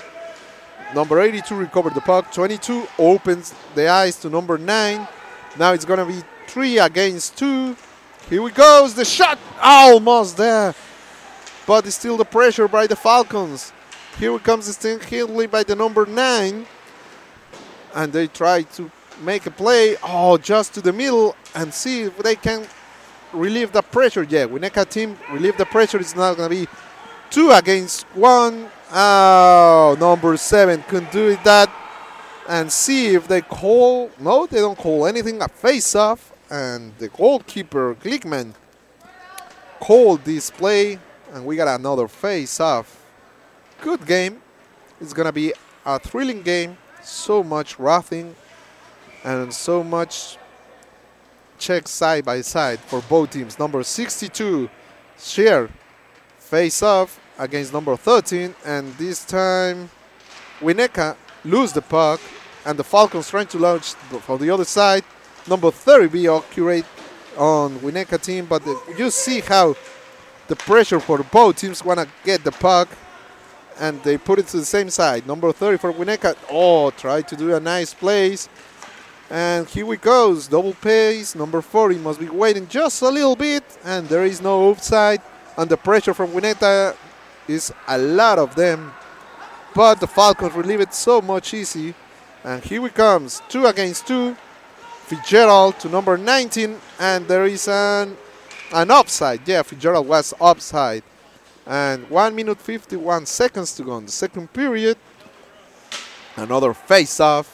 Number eighty-two recovered the puck. twenty-two opens the eyes to number nine. Now it's going to be three against two. Here we goes. The shot almost there. But it's still the pressure by the Falcons. Here comes the still handling by the number nine. And they try to make a play. Oh, just to the middle and see if they can relieve the pressure. Yeah, Winnetka team relieve the pressure. It's not going to be two against one. Oh, number seven couldn't do it that. And see if they call. No, they don't call anything. A face-off. And the goalkeeper, Glickman, called this play. And we got another face-off. Good game. It's going to be a thrilling game. So much roughing. And so much check side by side for both teams. Number sixty-two, Shear, face off against number thirteen. And this time, Winnetka lose the puck. And the Falcons trying to launch for the other side. Number thirty be accurate on Winnetka team. But the, you see how the pressure for both teams want to get the puck. And they put it to the same side. Number thirty for Winnetka. Oh, try to do a nice place. And here we goes, double pace. Number forty must be waiting just a little bit. And there is no offside. And the pressure from Winnetka is a lot of them. But the Falcons relieve it so much easy. And here we comes, two against two. Fitzgerald to number nineteen. And there is an, an offside. Yeah, Fitzgerald was offside. And one minute fifty-one seconds to go in the second period. Another face-off.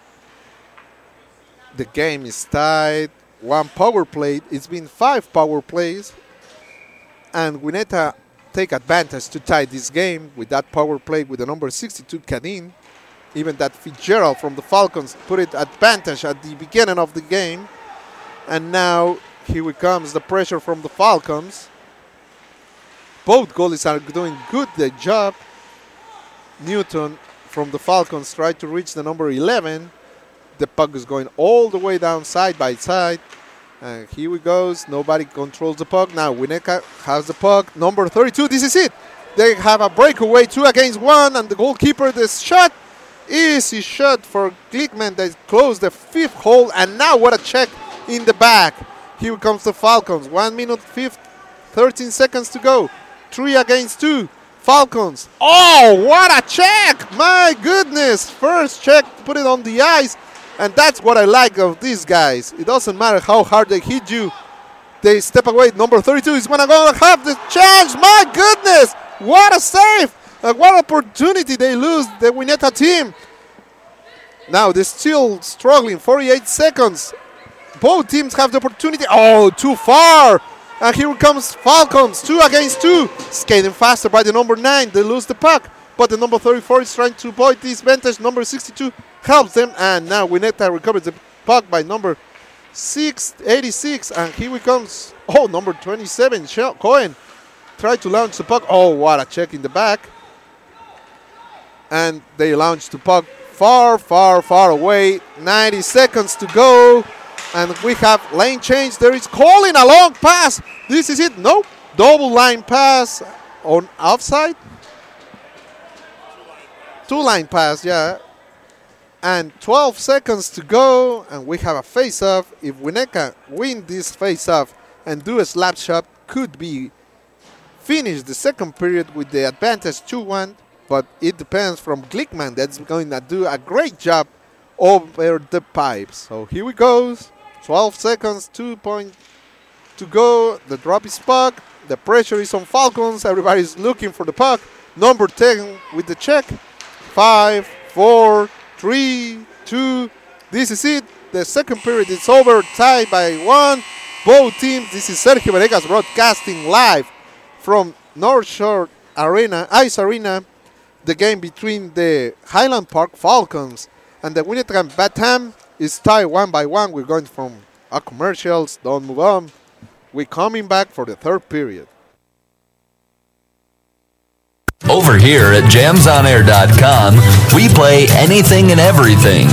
The game is tied. One power play. It's been five power plays. And Winnetka take advantage to tie this game with that power play with the number sixty-two, Cadine. Even that Fitzgerald from the Falcons put it advantage at the beginning of the game. And now here comes the pressure from the Falcons. Both goalies are doing good their job. Newton from the Falcons tried to reach the number eleven. The puck is going all the way down side by side. And here we goes. Nobody controls the puck. Now Winnetka has the puck. Number thirty-two, this is it. They have a breakaway, two against one. And the goalkeeper, the shot, easy shot for Glickman. They closed the fifth hole. And now what a check in the back. Here comes the Falcons. One minute, fifth, thirteen seconds to go. Three against two. Falcons. Oh, what a check. My goodness. First check, put it on the ice. And that's what I like of these guys. It doesn't matter how hard they hit you. They step away. Number thirty-two is going to go have the chance. My goodness. What a save. Uh, what opportunity they lose, the Winnetka team. Now they're still struggling. forty-eight seconds. Both teams have the opportunity. Oh, too far. And here comes Falcons. Two against two. Skating faster by the number nine. They lose the puck. But the number thirty-four is trying to avoid this advantage. Number sixty-two helps them. And now Winnetka recovers the puck by number six eighty-six, and here we comes. Oh, number twenty-seven, Shell Cohen. Tried to launch the puck. Oh, what a check in the back. And they launched the puck far, far, far away. ninety seconds to go. And we have lane change. There is calling a long pass. This is it. Nope. Double line pass on offside. Two line pass, yeah. And twelve seconds to go. And we have a face-off. If Winnetka win this face-off and do a slap shot, could be finish the second period with the advantage two one. But it depends from Glickman. That's going to do a great job over the pipes. So here we go. twelve seconds, two point to go. The drop is puck. The pressure is on Falcons. Everybody's looking for the puck. Number ten with the check. Five, four, three, two. This is it. The second period is over. Tied by one. Both teams. This is Sergio Venegas broadcasting live from North Shore Arena, Ice Arena. The game between the Highland Park Falcons and the Winnetka Batam is tied one by one. We're going from our commercials. Don't move on. We're coming back for the third period. Over here at jams on air dot com, we play anything and everything.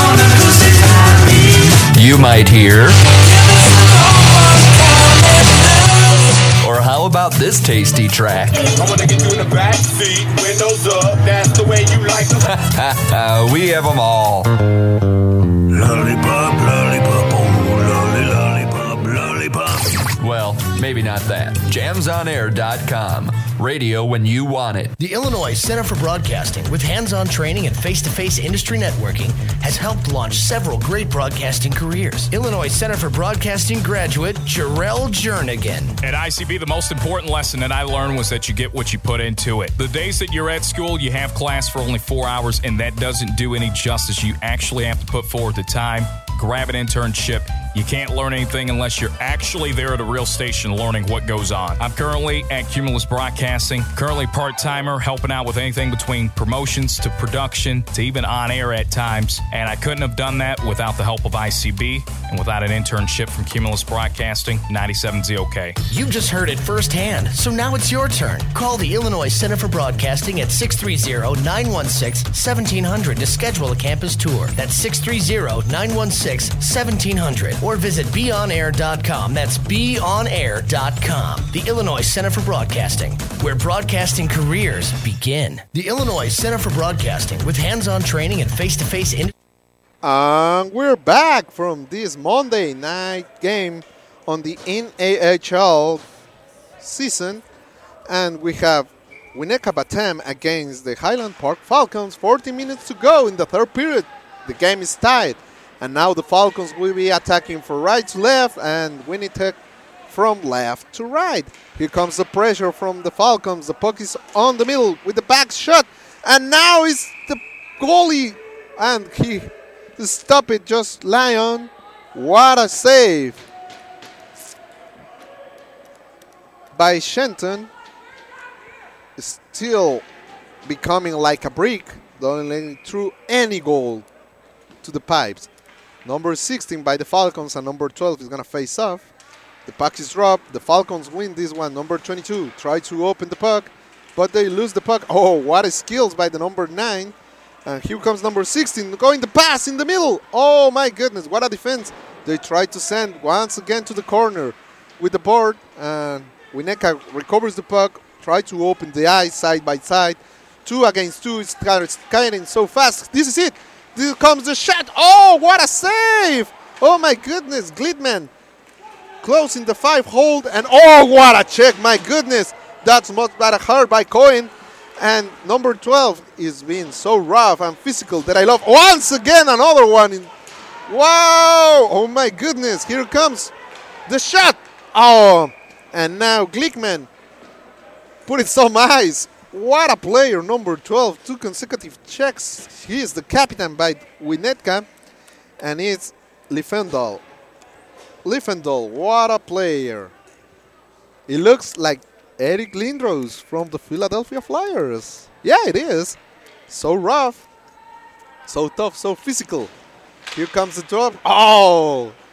You might hear. Or how about this tasty track? I want to get you in the back seat, windows up, that's the way you like them. We have them all. Lollipop, lollipop, oh, lolly, lollipop, lollipop. Well, maybe not that. jams on air dot com. Radio when you want it. The Illinois Center for Broadcasting, with hands-on training and face-to-face industry networking, has helped launch several great broadcasting careers. Illinois Center for Broadcasting graduate Jarrell Jernigan. At I C B, the most important lesson that I learned was that you get what you put into it. The days that you're at school, you have class for only four hours, and that doesn't do any justice. You actually have to put forward the time. Grab an internship. You can't learn anything unless you're actually there at a real station learning what goes on. I'm currently at Cumulus Broadcasting, currently part-timer, helping out with anything between promotions to production to even on air at times. And I couldn't have done that without the help of I C B and without an internship from Cumulus Broadcasting, ninety-seven Z O K. You just heard it firsthand, so now it's your turn. Call the Illinois Center for Broadcasting at six three zero, nine one six, one seven zero zero to schedule a campus tour. That's six three zero, nine one six, one seven zero zero. Or visit be on air dot com. That's be on air dot com. The Illinois Center for Broadcasting, where broadcasting careers begin. The Illinois Center for Broadcasting, with hands-on training and face-to-face in- And we're back from this Monday night game on the N A H L season. And we have Winnetka Batam against the Highland Park Falcons. forty minutes to go in the third period. The game is tied. And now the Falcons will be attacking from right to left and Winnipeg from left to right. Here comes the pressure from the Falcons. The puck is on the middle with the back shot. And now is the goalie. And he stopped it, just Lion. What a save by Shenton. Still becoming like a brick. Don't let it through any goal to the pipes. Number sixteen by the Falcons and number twelve is going to face off. The puck is dropped. The Falcons win this one. Number twenty-two try to open the puck, but they lose the puck. Oh, what a skills by the number nine. And here comes number sixteen going the pass in the middle. Oh, my goodness. What a defense. They try to send once again to the corner with the board. And Winnetka recovers the puck. Try to open the ice side by side. Two against two. It's kind so fast. This is it. Here comes the shot. Oh, what a save. Oh, my goodness. Glidman closing the five hold. And oh, what a check. My goodness. That's much better hard by Cohen. And number twelve is being so rough and physical that I love. Once again, another one. In, wow. Oh, my goodness. Here comes the shot. Oh, and now Glickman put it some eyes. What a player, number twelve. Two consecutive checks. He is the captain by Winnetka. And it's Liefendal. Liefendal, what a player. He looks like Eric Lindros from the Philadelphia Flyers. Yeah, it is. So rough. So tough, so physical. Here comes the drop. Oh!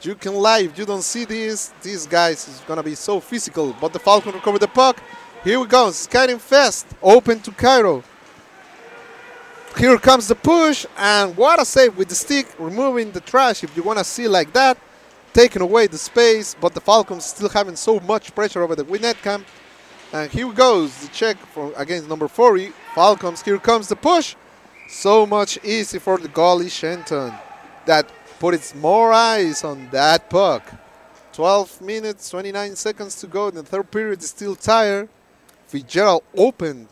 You can lie if you don't see this. These guys is going to be so physical. But the Falcons recover the puck. Here we go. Skating fast. Open to Cairo. Here comes the push. And what a save with the stick. Removing the trash if you want to see like that. Taking away the space. But the Falcons still having so much pressure over the Gwinnett camp. And here goes the check for against number forty. Falcons. Here comes the push. So much easy for the goalie Shenton. That puts more eyes on that puck. twelve minutes, twenty-nine seconds to go. In the third period is still tired. Fitzgerald opened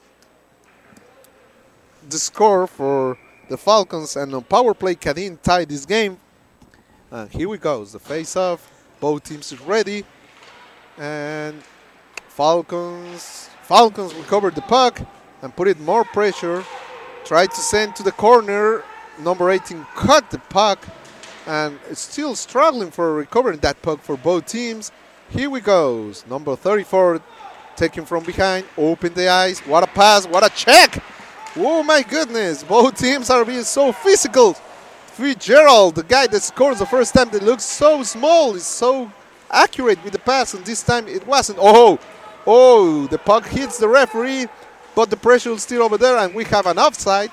the score for the Falcons. And on power play, Cadin tied this game. And here we go. The face-off. Both teams are ready. And Falcons Falcons recovered the puck and put it more pressure. Tried to send to the corner. Number eighteen cut the puck. And it's still struggling for recovering that puck for both teams. Here we go. Number thirty-four taken from behind. Open the ice. What a pass. What a check. Oh my goodness. Both teams are being so physical. Fitzgerald, the guy that scores the first time, that looks so small, is so accurate with the pass. And this time it wasn't. Oh, oh, the puck hits the referee. But the pressure is still over there. And we have an offside.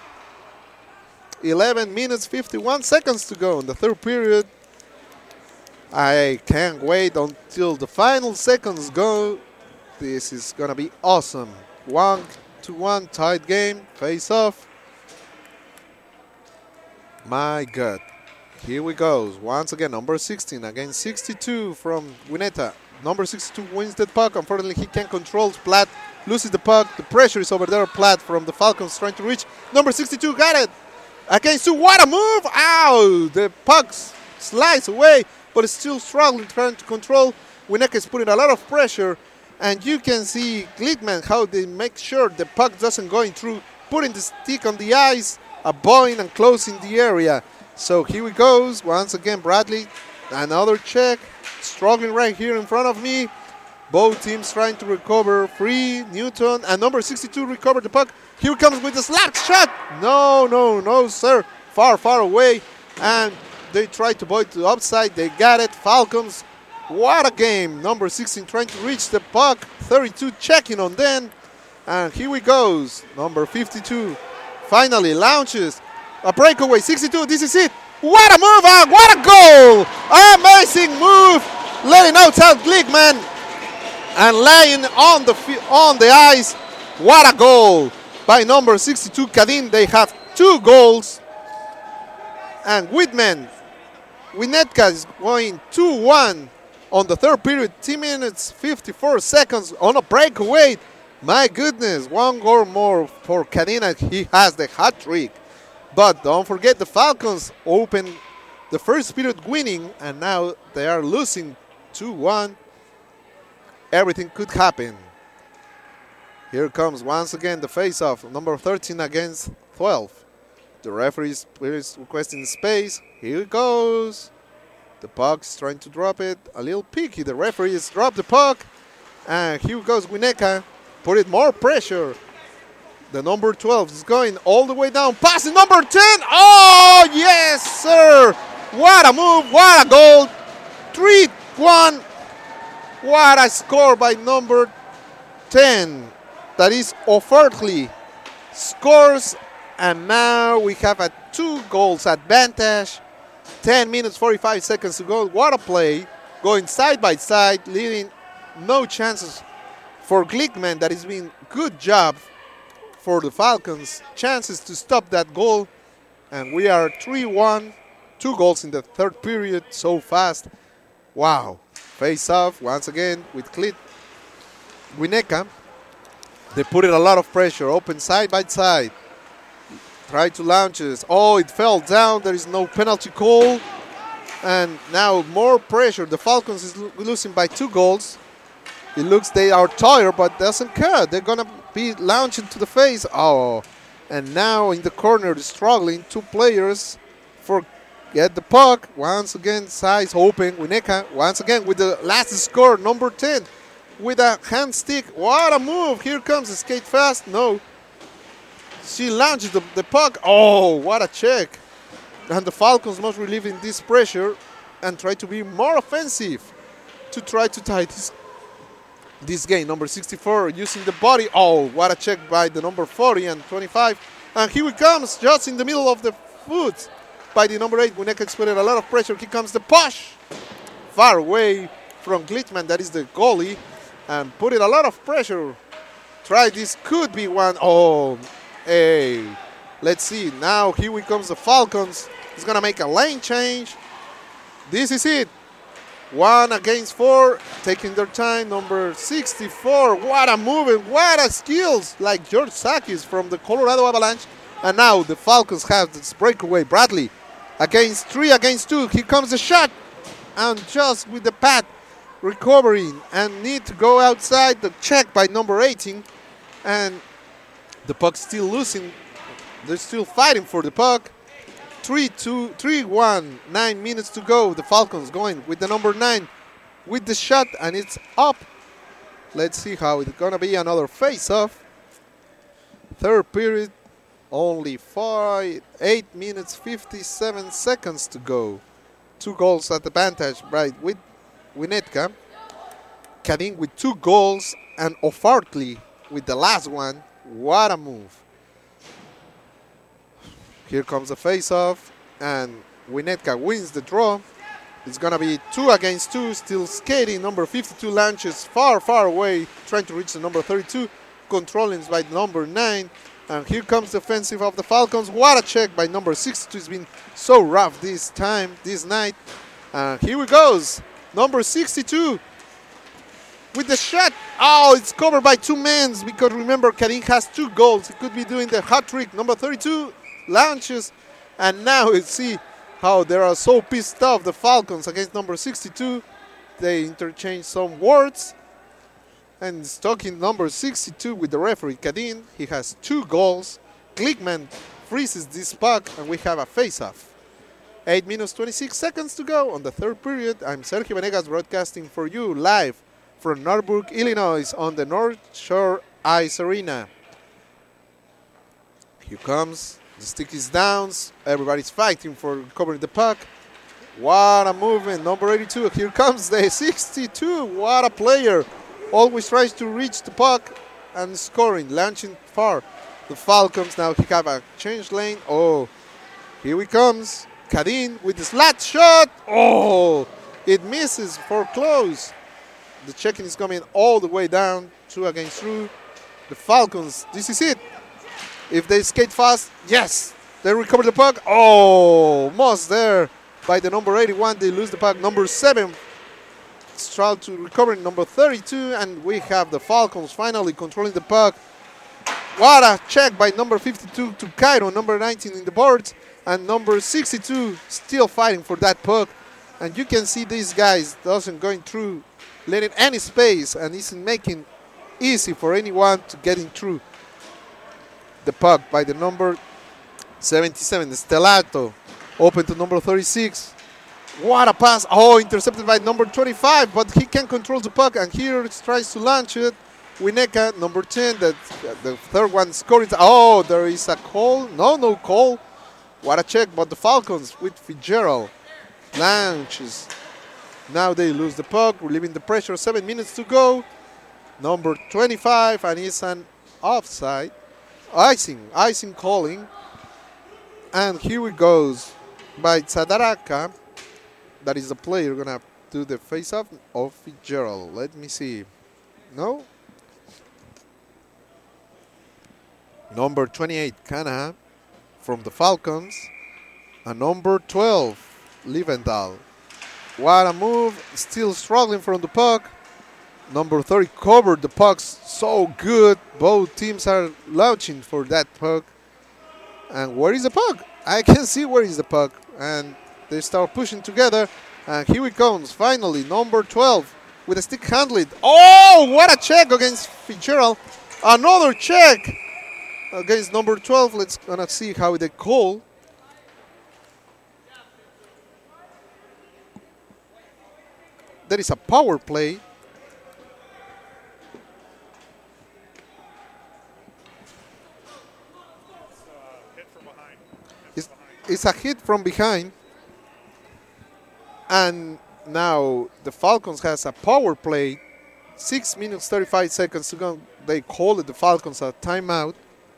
eleven minutes, fifty-one seconds to go in the third period. I can't wait until the final seconds go. This is going to be awesome. One to one tied game. Face off. My God. Here we go. Once again, number sixteen against sixty-two from Gwinnett. Number sixty-two wins the puck. Unfortunately, he can't control. Platt loses the puck. The pressure is over there. Platt from the Falcons trying to reach. Number sixty-two got it. Against two, what a move! Ow! The puck slides away, but it's still struggling, trying to control. Winnetka is putting a lot of pressure, and you can see Glickman how they make sure the puck doesn't go in through, putting the stick on the ice, avoiding and closing the area. So here we goes. Once again, Bradley, another check, struggling right here in front of me. Both teams trying to recover. Free, Newton, and number sixty-two recovered the puck. Here comes with the slap shot. No, no, no, sir. Far, far away. And they tried to avoid the upside. They got it. Falcons, what a game. Number sixteen trying to reach the puck. thirty-two checking on them. And here we goes. Number fifty-two finally launches. A breakaway. sixty-two, this is it. What a move. Uh, what a goal. Amazing move. Letting outside Glickman. And laying on the on the ice. What a goal by number sixty-two, Cadin. They have two goals. And Whitman, Winnetka is going two one on the third period. two minutes, fifty-four seconds on a breakaway. My goodness, one goal more for Cadin, and he has the hat trick. But don't forget, the Falcons open the first period winning, and now they are losing two one. Everything could happen. Here comes once again the face-off. Number thirteen against twelve. The referee is requesting space. Here it goes. The puck's trying to drop it. A little picky. The referee has dropped the puck. And here goes Winnetka. Put it more pressure. The number twelve is going all the way down. Passing number ten. Oh, yes, sir. What a move. What a goal. three one. What a score by number ten. That is O'Fartley. Scores, and now we have a two goals advantage. ten minutes, forty-five seconds to go. What a play. Going side by side, leaving no chances for Glickman. That is being good job for the Falcons. Chances to stop that goal. And we are three one. Two goals in the third period so fast. Wow. Face off once again with Clit. Winnetka. They put in a lot of pressure. Open side by side. Try to launch it. Oh, it fell down. There is no penalty call. And now more pressure. The Falcons is lo- losing by two goals. It looks they are tired, but doesn't care. They're going to be launching to the face. Oh, and now in the corner, struggling. Two players for get the puck. Once again, size open. Winnetka once again with the last score, number ten. With a hand stick. What a move. Here comes the skate fast. No. She launches the, the puck. Oh, what a check. And the Falcons must relieving this pressure. and try to be more offensive to try to tie this, this game. Number sixty-four using the body. Oh, what a check by the number forty and twenty-five. And here he comes just in the middle of the foot by the number eight. Winnetka experted a lot of pressure. Here comes the push. Far away from Glickman, that is the goalie, and put it a lot of pressure. Try this, could be one. Oh, hey. Let's see. Now here we comes the Falcons. He's going to make a lane change. This is it. One against four, taking their time. Number sixty-four. What a move and what a skills, like George Sakis from the Colorado Avalanche. And now the Falcons have this breakaway. Bradley against three against two. Here comes the shot. And just with the pad recovering and need to go outside. The check by number eighteen. And the puck still losing. They're still fighting for the puck. three two, three one, nine minutes to go. The Falcons going with the number nine with the shot, and it's up. Let's see how it's going to be. Another face-off. Third period, only five, eight minutes, fifty-seven seconds to go. Two goals at advantage, right, with Winnetka. Kadin with two goals, and O'Fartley with the last one. What a move. Here comes the face-off, and Winnetka wins the draw. It's going to be two against two, still skating. Number fifty-two launches far, far away, trying to reach the number thirty-two. Controlling by number nine. And here comes the offensive of the Falcons. What a check by number sixty-two. It's been so rough this time, this night. And here we goes. Number sixty-two with the shot. Oh, it's covered by two men because remember, Karim has two goals. He could be doing the hat trick. Number thirty-two launches, and now you see how they are so pissed off, the Falcons, against number sixty-two. They interchange some words, and it's talking number sixty-two with the referee Kadin. He has two goals. Glickman freezes this puck, and we have a face-off. eight minutes twenty-six seconds to go on the third period. I'm Sergio Venegas broadcasting for you live from Northbrook, Illinois on the North Shore Ice Arena. Here comes. The stick is down. Everybody's fighting for covering the puck. What a movement. Number eighty-two. Here comes the sixty-two. What a player. Always tries to reach the puck and scoring. Launching far. The Falcons now he have a change lane. Oh, here he comes. Kadin with the slat shot. Oh, it misses for close. The checking is coming all the way down. Two against two. The Falcons, this is it. If they skate fast, yes, they recover the puck. Oh, almost there by the number eighty-one. They lose the puck. Number seven try to recover number thirty-two, and we have the Falcons finally controlling the puck. What a check by number fifty-two to Cairo, number nineteen in the boards, and number sixty-two still fighting for that puck. And you can see these guys doesn't going through, letting any space, and isn't making easy for anyone to get in through. The puck by the number seventy-seven, Stellato, open to number thirty-six. What a pass. Oh, intercepted by number twenty-five, but he can control the puck, and here he tries to launch it. Winnetka, number ten, that, the third one scoring. Oh, there is a call. No, no call. What a check, but the Falcons with Fitzgerald launches. Now they lose the puck, relieving the pressure. Seven minutes to go. Number twenty-five, and it's an offside. Icing, icing calling. And here it goes by Zadaraka. That is the player going to do the face-off of Fitzgerald. Let me see. No? Number twenty-eight, Kanaha from the Falcons. And number twelve, Livendahl. What a move. Still struggling from the puck. Number thirty covered the pucks so good. Both teams are launching for that puck. And where is the puck? I can see where is the puck. And they start pushing together. And here it comes. Finally, number twelve with a stick handled. Oh, what a check against Fitzgerald. Another check against number twelve. Let's gonna see how they call. There is a power play. It's, it's a hit from behind. And now the Falcons has a power play. Six minutes, thirty-five seconds to go. They call it the Falcons a timeout.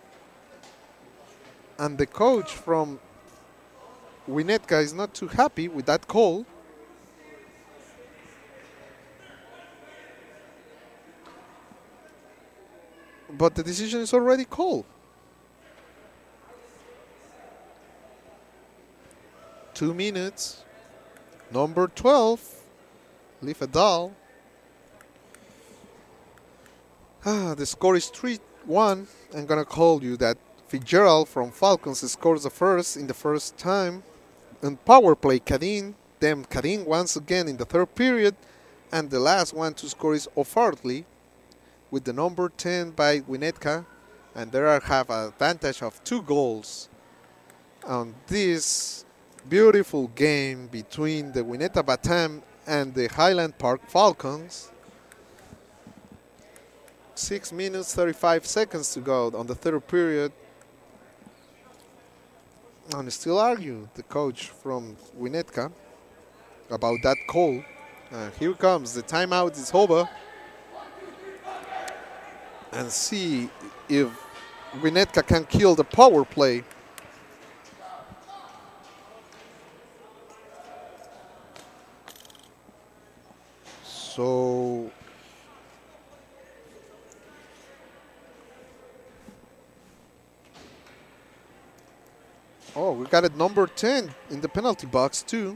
And the coach from Winnetka is not too happy with that call. But the decision is already called. Two minutes. Number twelve, Leif Adal. Ah, the score is three one. I'm going to call you that Fitzgerald from Falcons scores the first in the first time. And power play, Kadin. Then Kadin once again in the third period. And the last one to score is O'Fartley with the number ten by Winnetka. And there I have an advantage of two goals on this beautiful game between the Winneta Batam and the Highland Park Falcons. Six minutes, thirty-five seconds to go on the third period. And still argue the coach from Winnetka about that call. Uh, here comes the timeout is over. And see if Winnetka can kill the power play. So oh, we got it number ten in the penalty box too.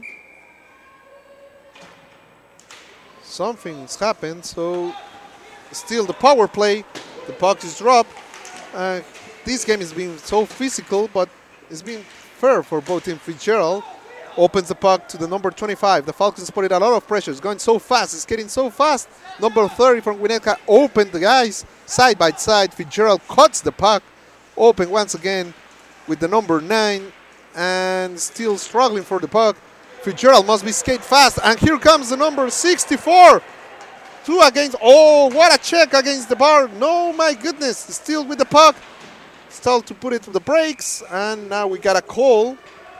Something's happened, so still the power play. The puck is dropped. Uh, this game is being so physical, but it's been fair for both teams. Fitzgerald opens the puck to the number twenty-five. The Falcons put it a lot of pressure. It's going so fast. It's getting so fast. Number thirty from Winnetka opened the guys side by side. Fitzgerald cuts the puck. Open once again with the number nine. And still struggling for the puck. Fitzgerald must be skate fast. And here comes the number sixty-four. Two against. Oh, what a check against the bar. No, my goodness. Still with the puck. Still to put it to the brakes. And now we got a call.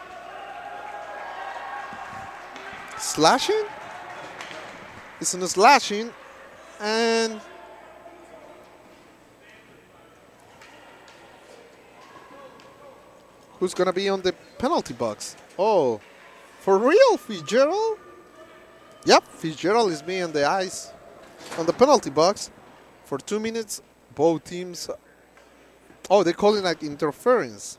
Slashing? It's in a slashing. And who's going to be on the penalty box? Oh, for real, Fitzgerald? Yep, Fitzgerald is being on the ice on the penalty box for two minutes. Both teams. Oh, they're calling like interference.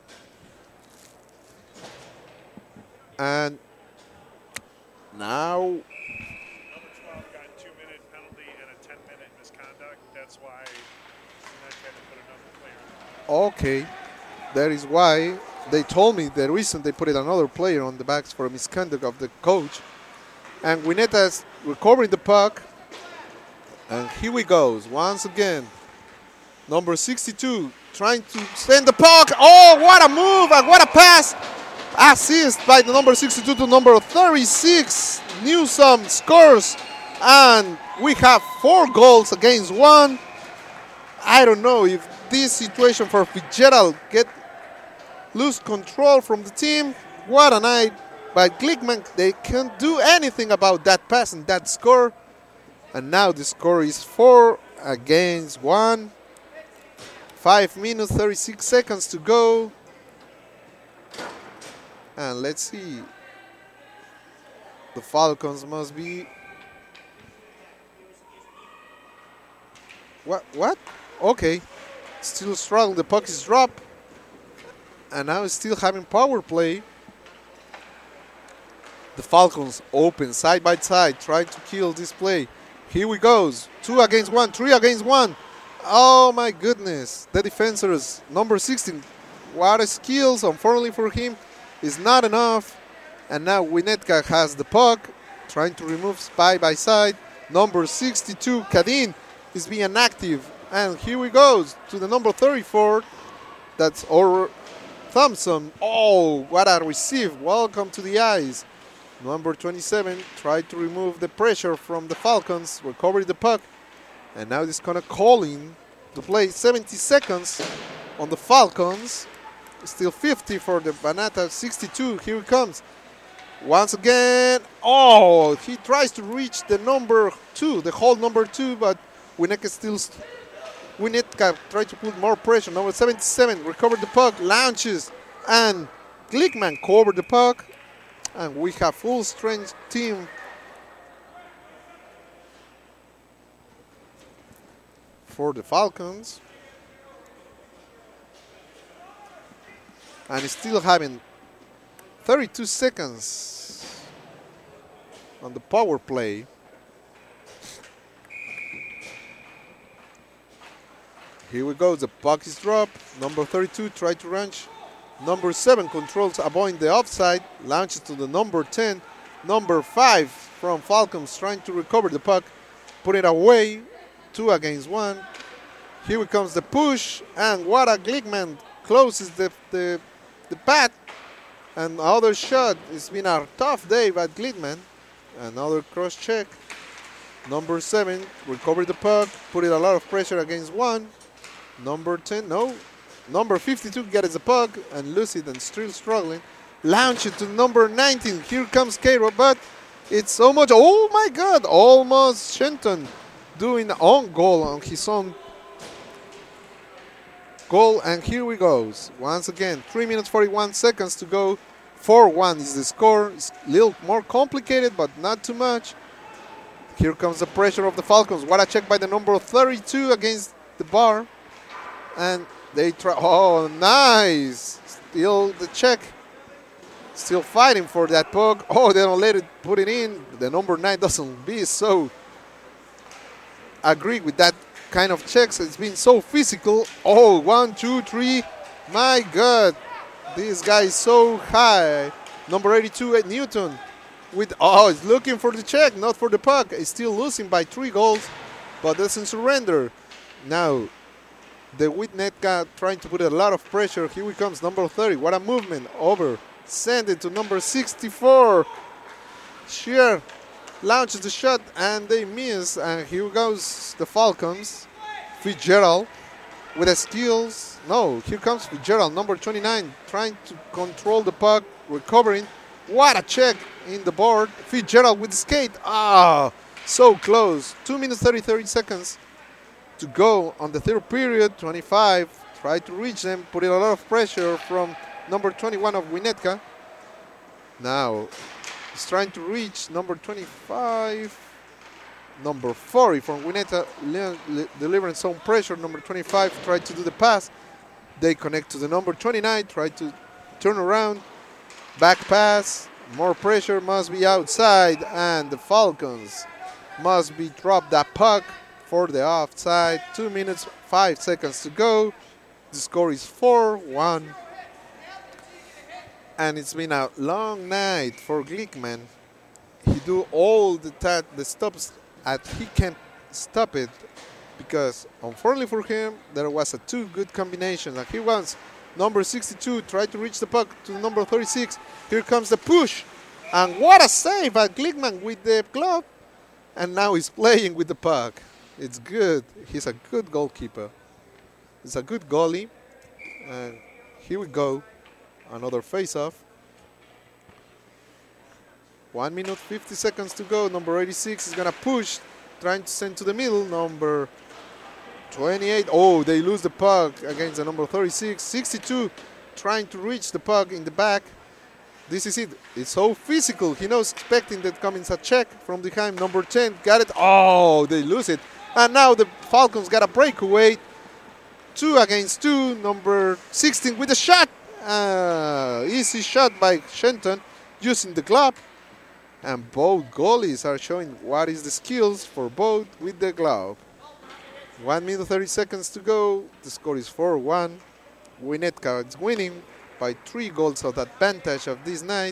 And now number twelve got a two-minute penalty and a ten-minute misconduct. That's why Winnetka had to put another player on. Okay, that is why they told me the reason they put another player on the backs for a misconduct of the coach. And Winnetta's recovering the puck. And here we goes once again. Number sixty-two trying to send the puck. Oh, what a move and what a pass. Assist by the number sixty-two to number thirty-six. Newsom scores. And we have four goals against one. I don't know if this situation for Fitzgerald get lose control from the team. What a night by Glickman. They can't do anything about that pass and that score. And now the score is four against one. Five minutes, thirty-six seconds to go. And let's see. The Falcons must be. What? What? Okay. Still struggling. The puck is dropped. And now it's still having power play. The Falcons open side by side, try to kill this play. Here we goes. Two against one, three against one. Oh my goodness. The defenders, number sixteen. What a skills, unfortunately for him, is not enough. And now Winnetka has the puck, trying to remove side by side. Number sixty-two, Kadin, is being active. And here we goes to the number thirty-four. That's our Thompson. Oh, what a receive. Welcome to the ice. Number twenty-seven tried to remove the pressure from the Falcons, recovered the puck, and now it's gonna call in to play seventy seconds on the Falcons. Still fifty for the Banata sixty-two. Here it comes. Once again, oh, he tries to reach the number two, the hold number two, but Winnetka still, st- Winnetka tried to put more pressure. Number seventy-seven recovered the puck, launches, and Glickman covered the puck, and we have full strength team for the Falcons. And he's still having thirty-two seconds on the power play. Here we go. The puck is dropped. Number thirty-two tried to launch. Number seven controls avoiding the offside. Launches to the number ten. Number five from Falcons trying to recover the puck. Put it away. Two against one. Here comes the push. And what a Glickman closes the, the, the pad. Another shot. It's been a tough day by Glickman. Another cross check. Number seven recovered the puck. Put it a lot of pressure against one. Number ten, no. Number fifty-two gets the puck and lose it and still struggling. Launch it to number nineteen. Here comes Cairo, but it's so much. Oh my God, almost Shenton doing on goal on his own goal. And here we go. Once again, three minutes, forty-one seconds to go. four one is the score. It's a little more complicated, but not too much. Here comes the pressure of the Falcons. What a check by the number thirty-two against the bar. And they try. Oh, nice. Still the check. Still fighting for that puck. Oh, they don't let it put it in. The number nine doesn't be so agree with that kind of checks. It's been so physical. Oh, one, two, three. My God. This guy is so high. Number eighty-two at Newton. With oh, he's looking for the check, not for the puck. He's still losing by three goals, but doesn't surrender. Now, the Winnetka trying to put a lot of pressure. Here he comes, number thirty. What a movement. Over. Send it to number sixty-four. Shear launches the shot, and they miss. And here goes the Falcons. Fitzgerald with the skills. No, here comes Fitzgerald, number twenty-nine, trying to control the puck, recovering. What a check in the board. Fitzgerald with the skate. Ah, so close. two minutes, thirty, thirty seconds to go on the third period. twenty-five. Try to reach them. Put in a lot of pressure from number twenty-one of Winnetka. Now, he's trying to reach number twenty-five. Number forty from Winnetka, delivering some pressure. Number twenty-five tried to do the pass. They connect to the number twenty-nine. Try to turn around. Back pass. More pressure must be outside. And the Falcons must be dropped that puck for the offside. Two minutes, five seconds to go. The score is four one. And it's been a long night for Glickman. He do all the ta- the stops and he can't stop it because unfortunately for him there was a two good combination. And he wants number sixty-two try to reach the puck to number thirty-six. Here comes the push, and what a save by Glickman with the glove. And now he's playing with the puck. It's good. He's a good goalkeeper. He's a good goalie. And here we go. Another face-off. One minute, fifty seconds to go. Number eighty-six is going to push, trying to send to the middle. Number twenty-eight. Oh, they lose the puck against the number thirty-six. sixty-two trying to reach the puck in the back. This is it. It's so physical. He knows expecting that comes a check from behind. Number ten got it. Oh, they lose it. And now the Falcons got a breakaway. Two against two. Number sixteen with a shot. Uh, easy shot by Shenton using the glove. And both goalies are showing what is the skills for both with the glove. One minute, thirty seconds to go. The score is four one. Winnetka is winning by three goals of advantage of this night.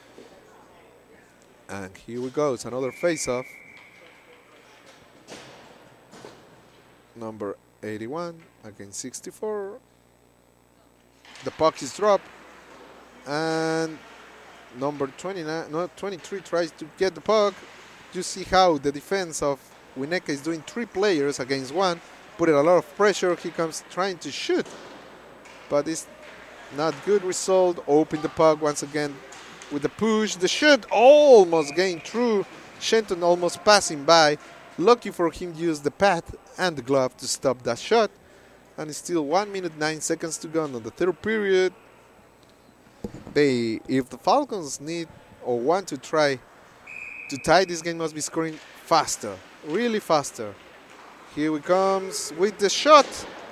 And here we go. It's another face-off. Number eighty-one against sixty-four. The puck is dropped. And number twenty-nine, no, twenty-three tries to get the puck. You see how the defense of Winnetka is doing three players against one. Put in a lot of pressure. He comes trying to shoot. But it's not good result. Open the puck once again. with the push. The shot almost gained through. Shenton almost passing by. Lucky for him, used the pad and the glove to stop that shot. And it's still one minute, nine seconds to go in the third period. They, if the Falcons need or want to try to tie this game, must be scoring faster, really faster. Here he comes with the shot.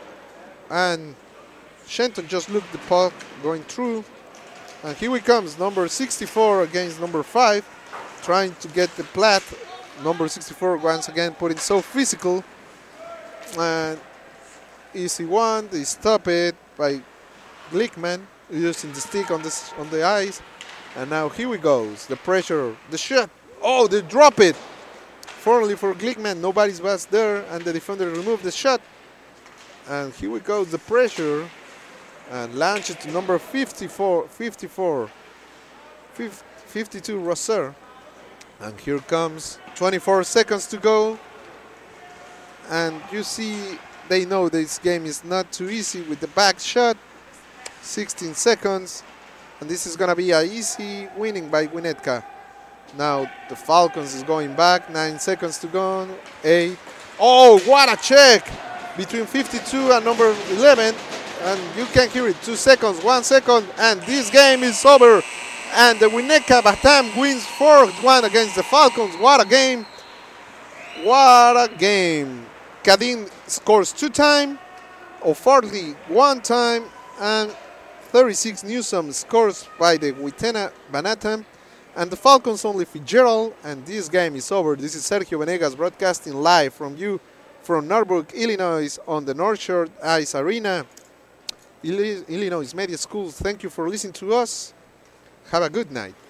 And Shenton just looked the puck going through. And here he comes, number sixty-four against number five, trying to get the plat. Number sixty-four once again putting so physical. And easy one, they stop it by Glickman using the stick on the, on the ice. And now here he goes, the pressure, the shot. Oh, they drop it. Fortunately for Glickman, nobody's was there, and the defender removed the shot. And here we go, the pressure. And launch it to number fifty-four, fifty-four, fifty-two, Rosser. And here comes twenty-four seconds to go. And you see, they know this game is not too easy with the back shot. sixteen seconds. And this is going to be an easy winning by Winnetka. Now the Falcons is going back. Nine seconds to go. Eight. Oh, what a check between fifty-two and number eleven. And you can hear it. Two seconds, one second, and this game is over. And the Winnetka Batam wins four one against the Falcons. What a game. What a game. Kadin scores two times. O'Farley one time. And thirty-six Newsom scores by the Witena Banatam. And the Falcons only Fitzgerald. And this game is over. This is Sergio Venegas broadcasting live from you from Northbrook, Illinois on the North Shore Ice Arena. Illinois Media School, thank you for listening to us. Have a good night.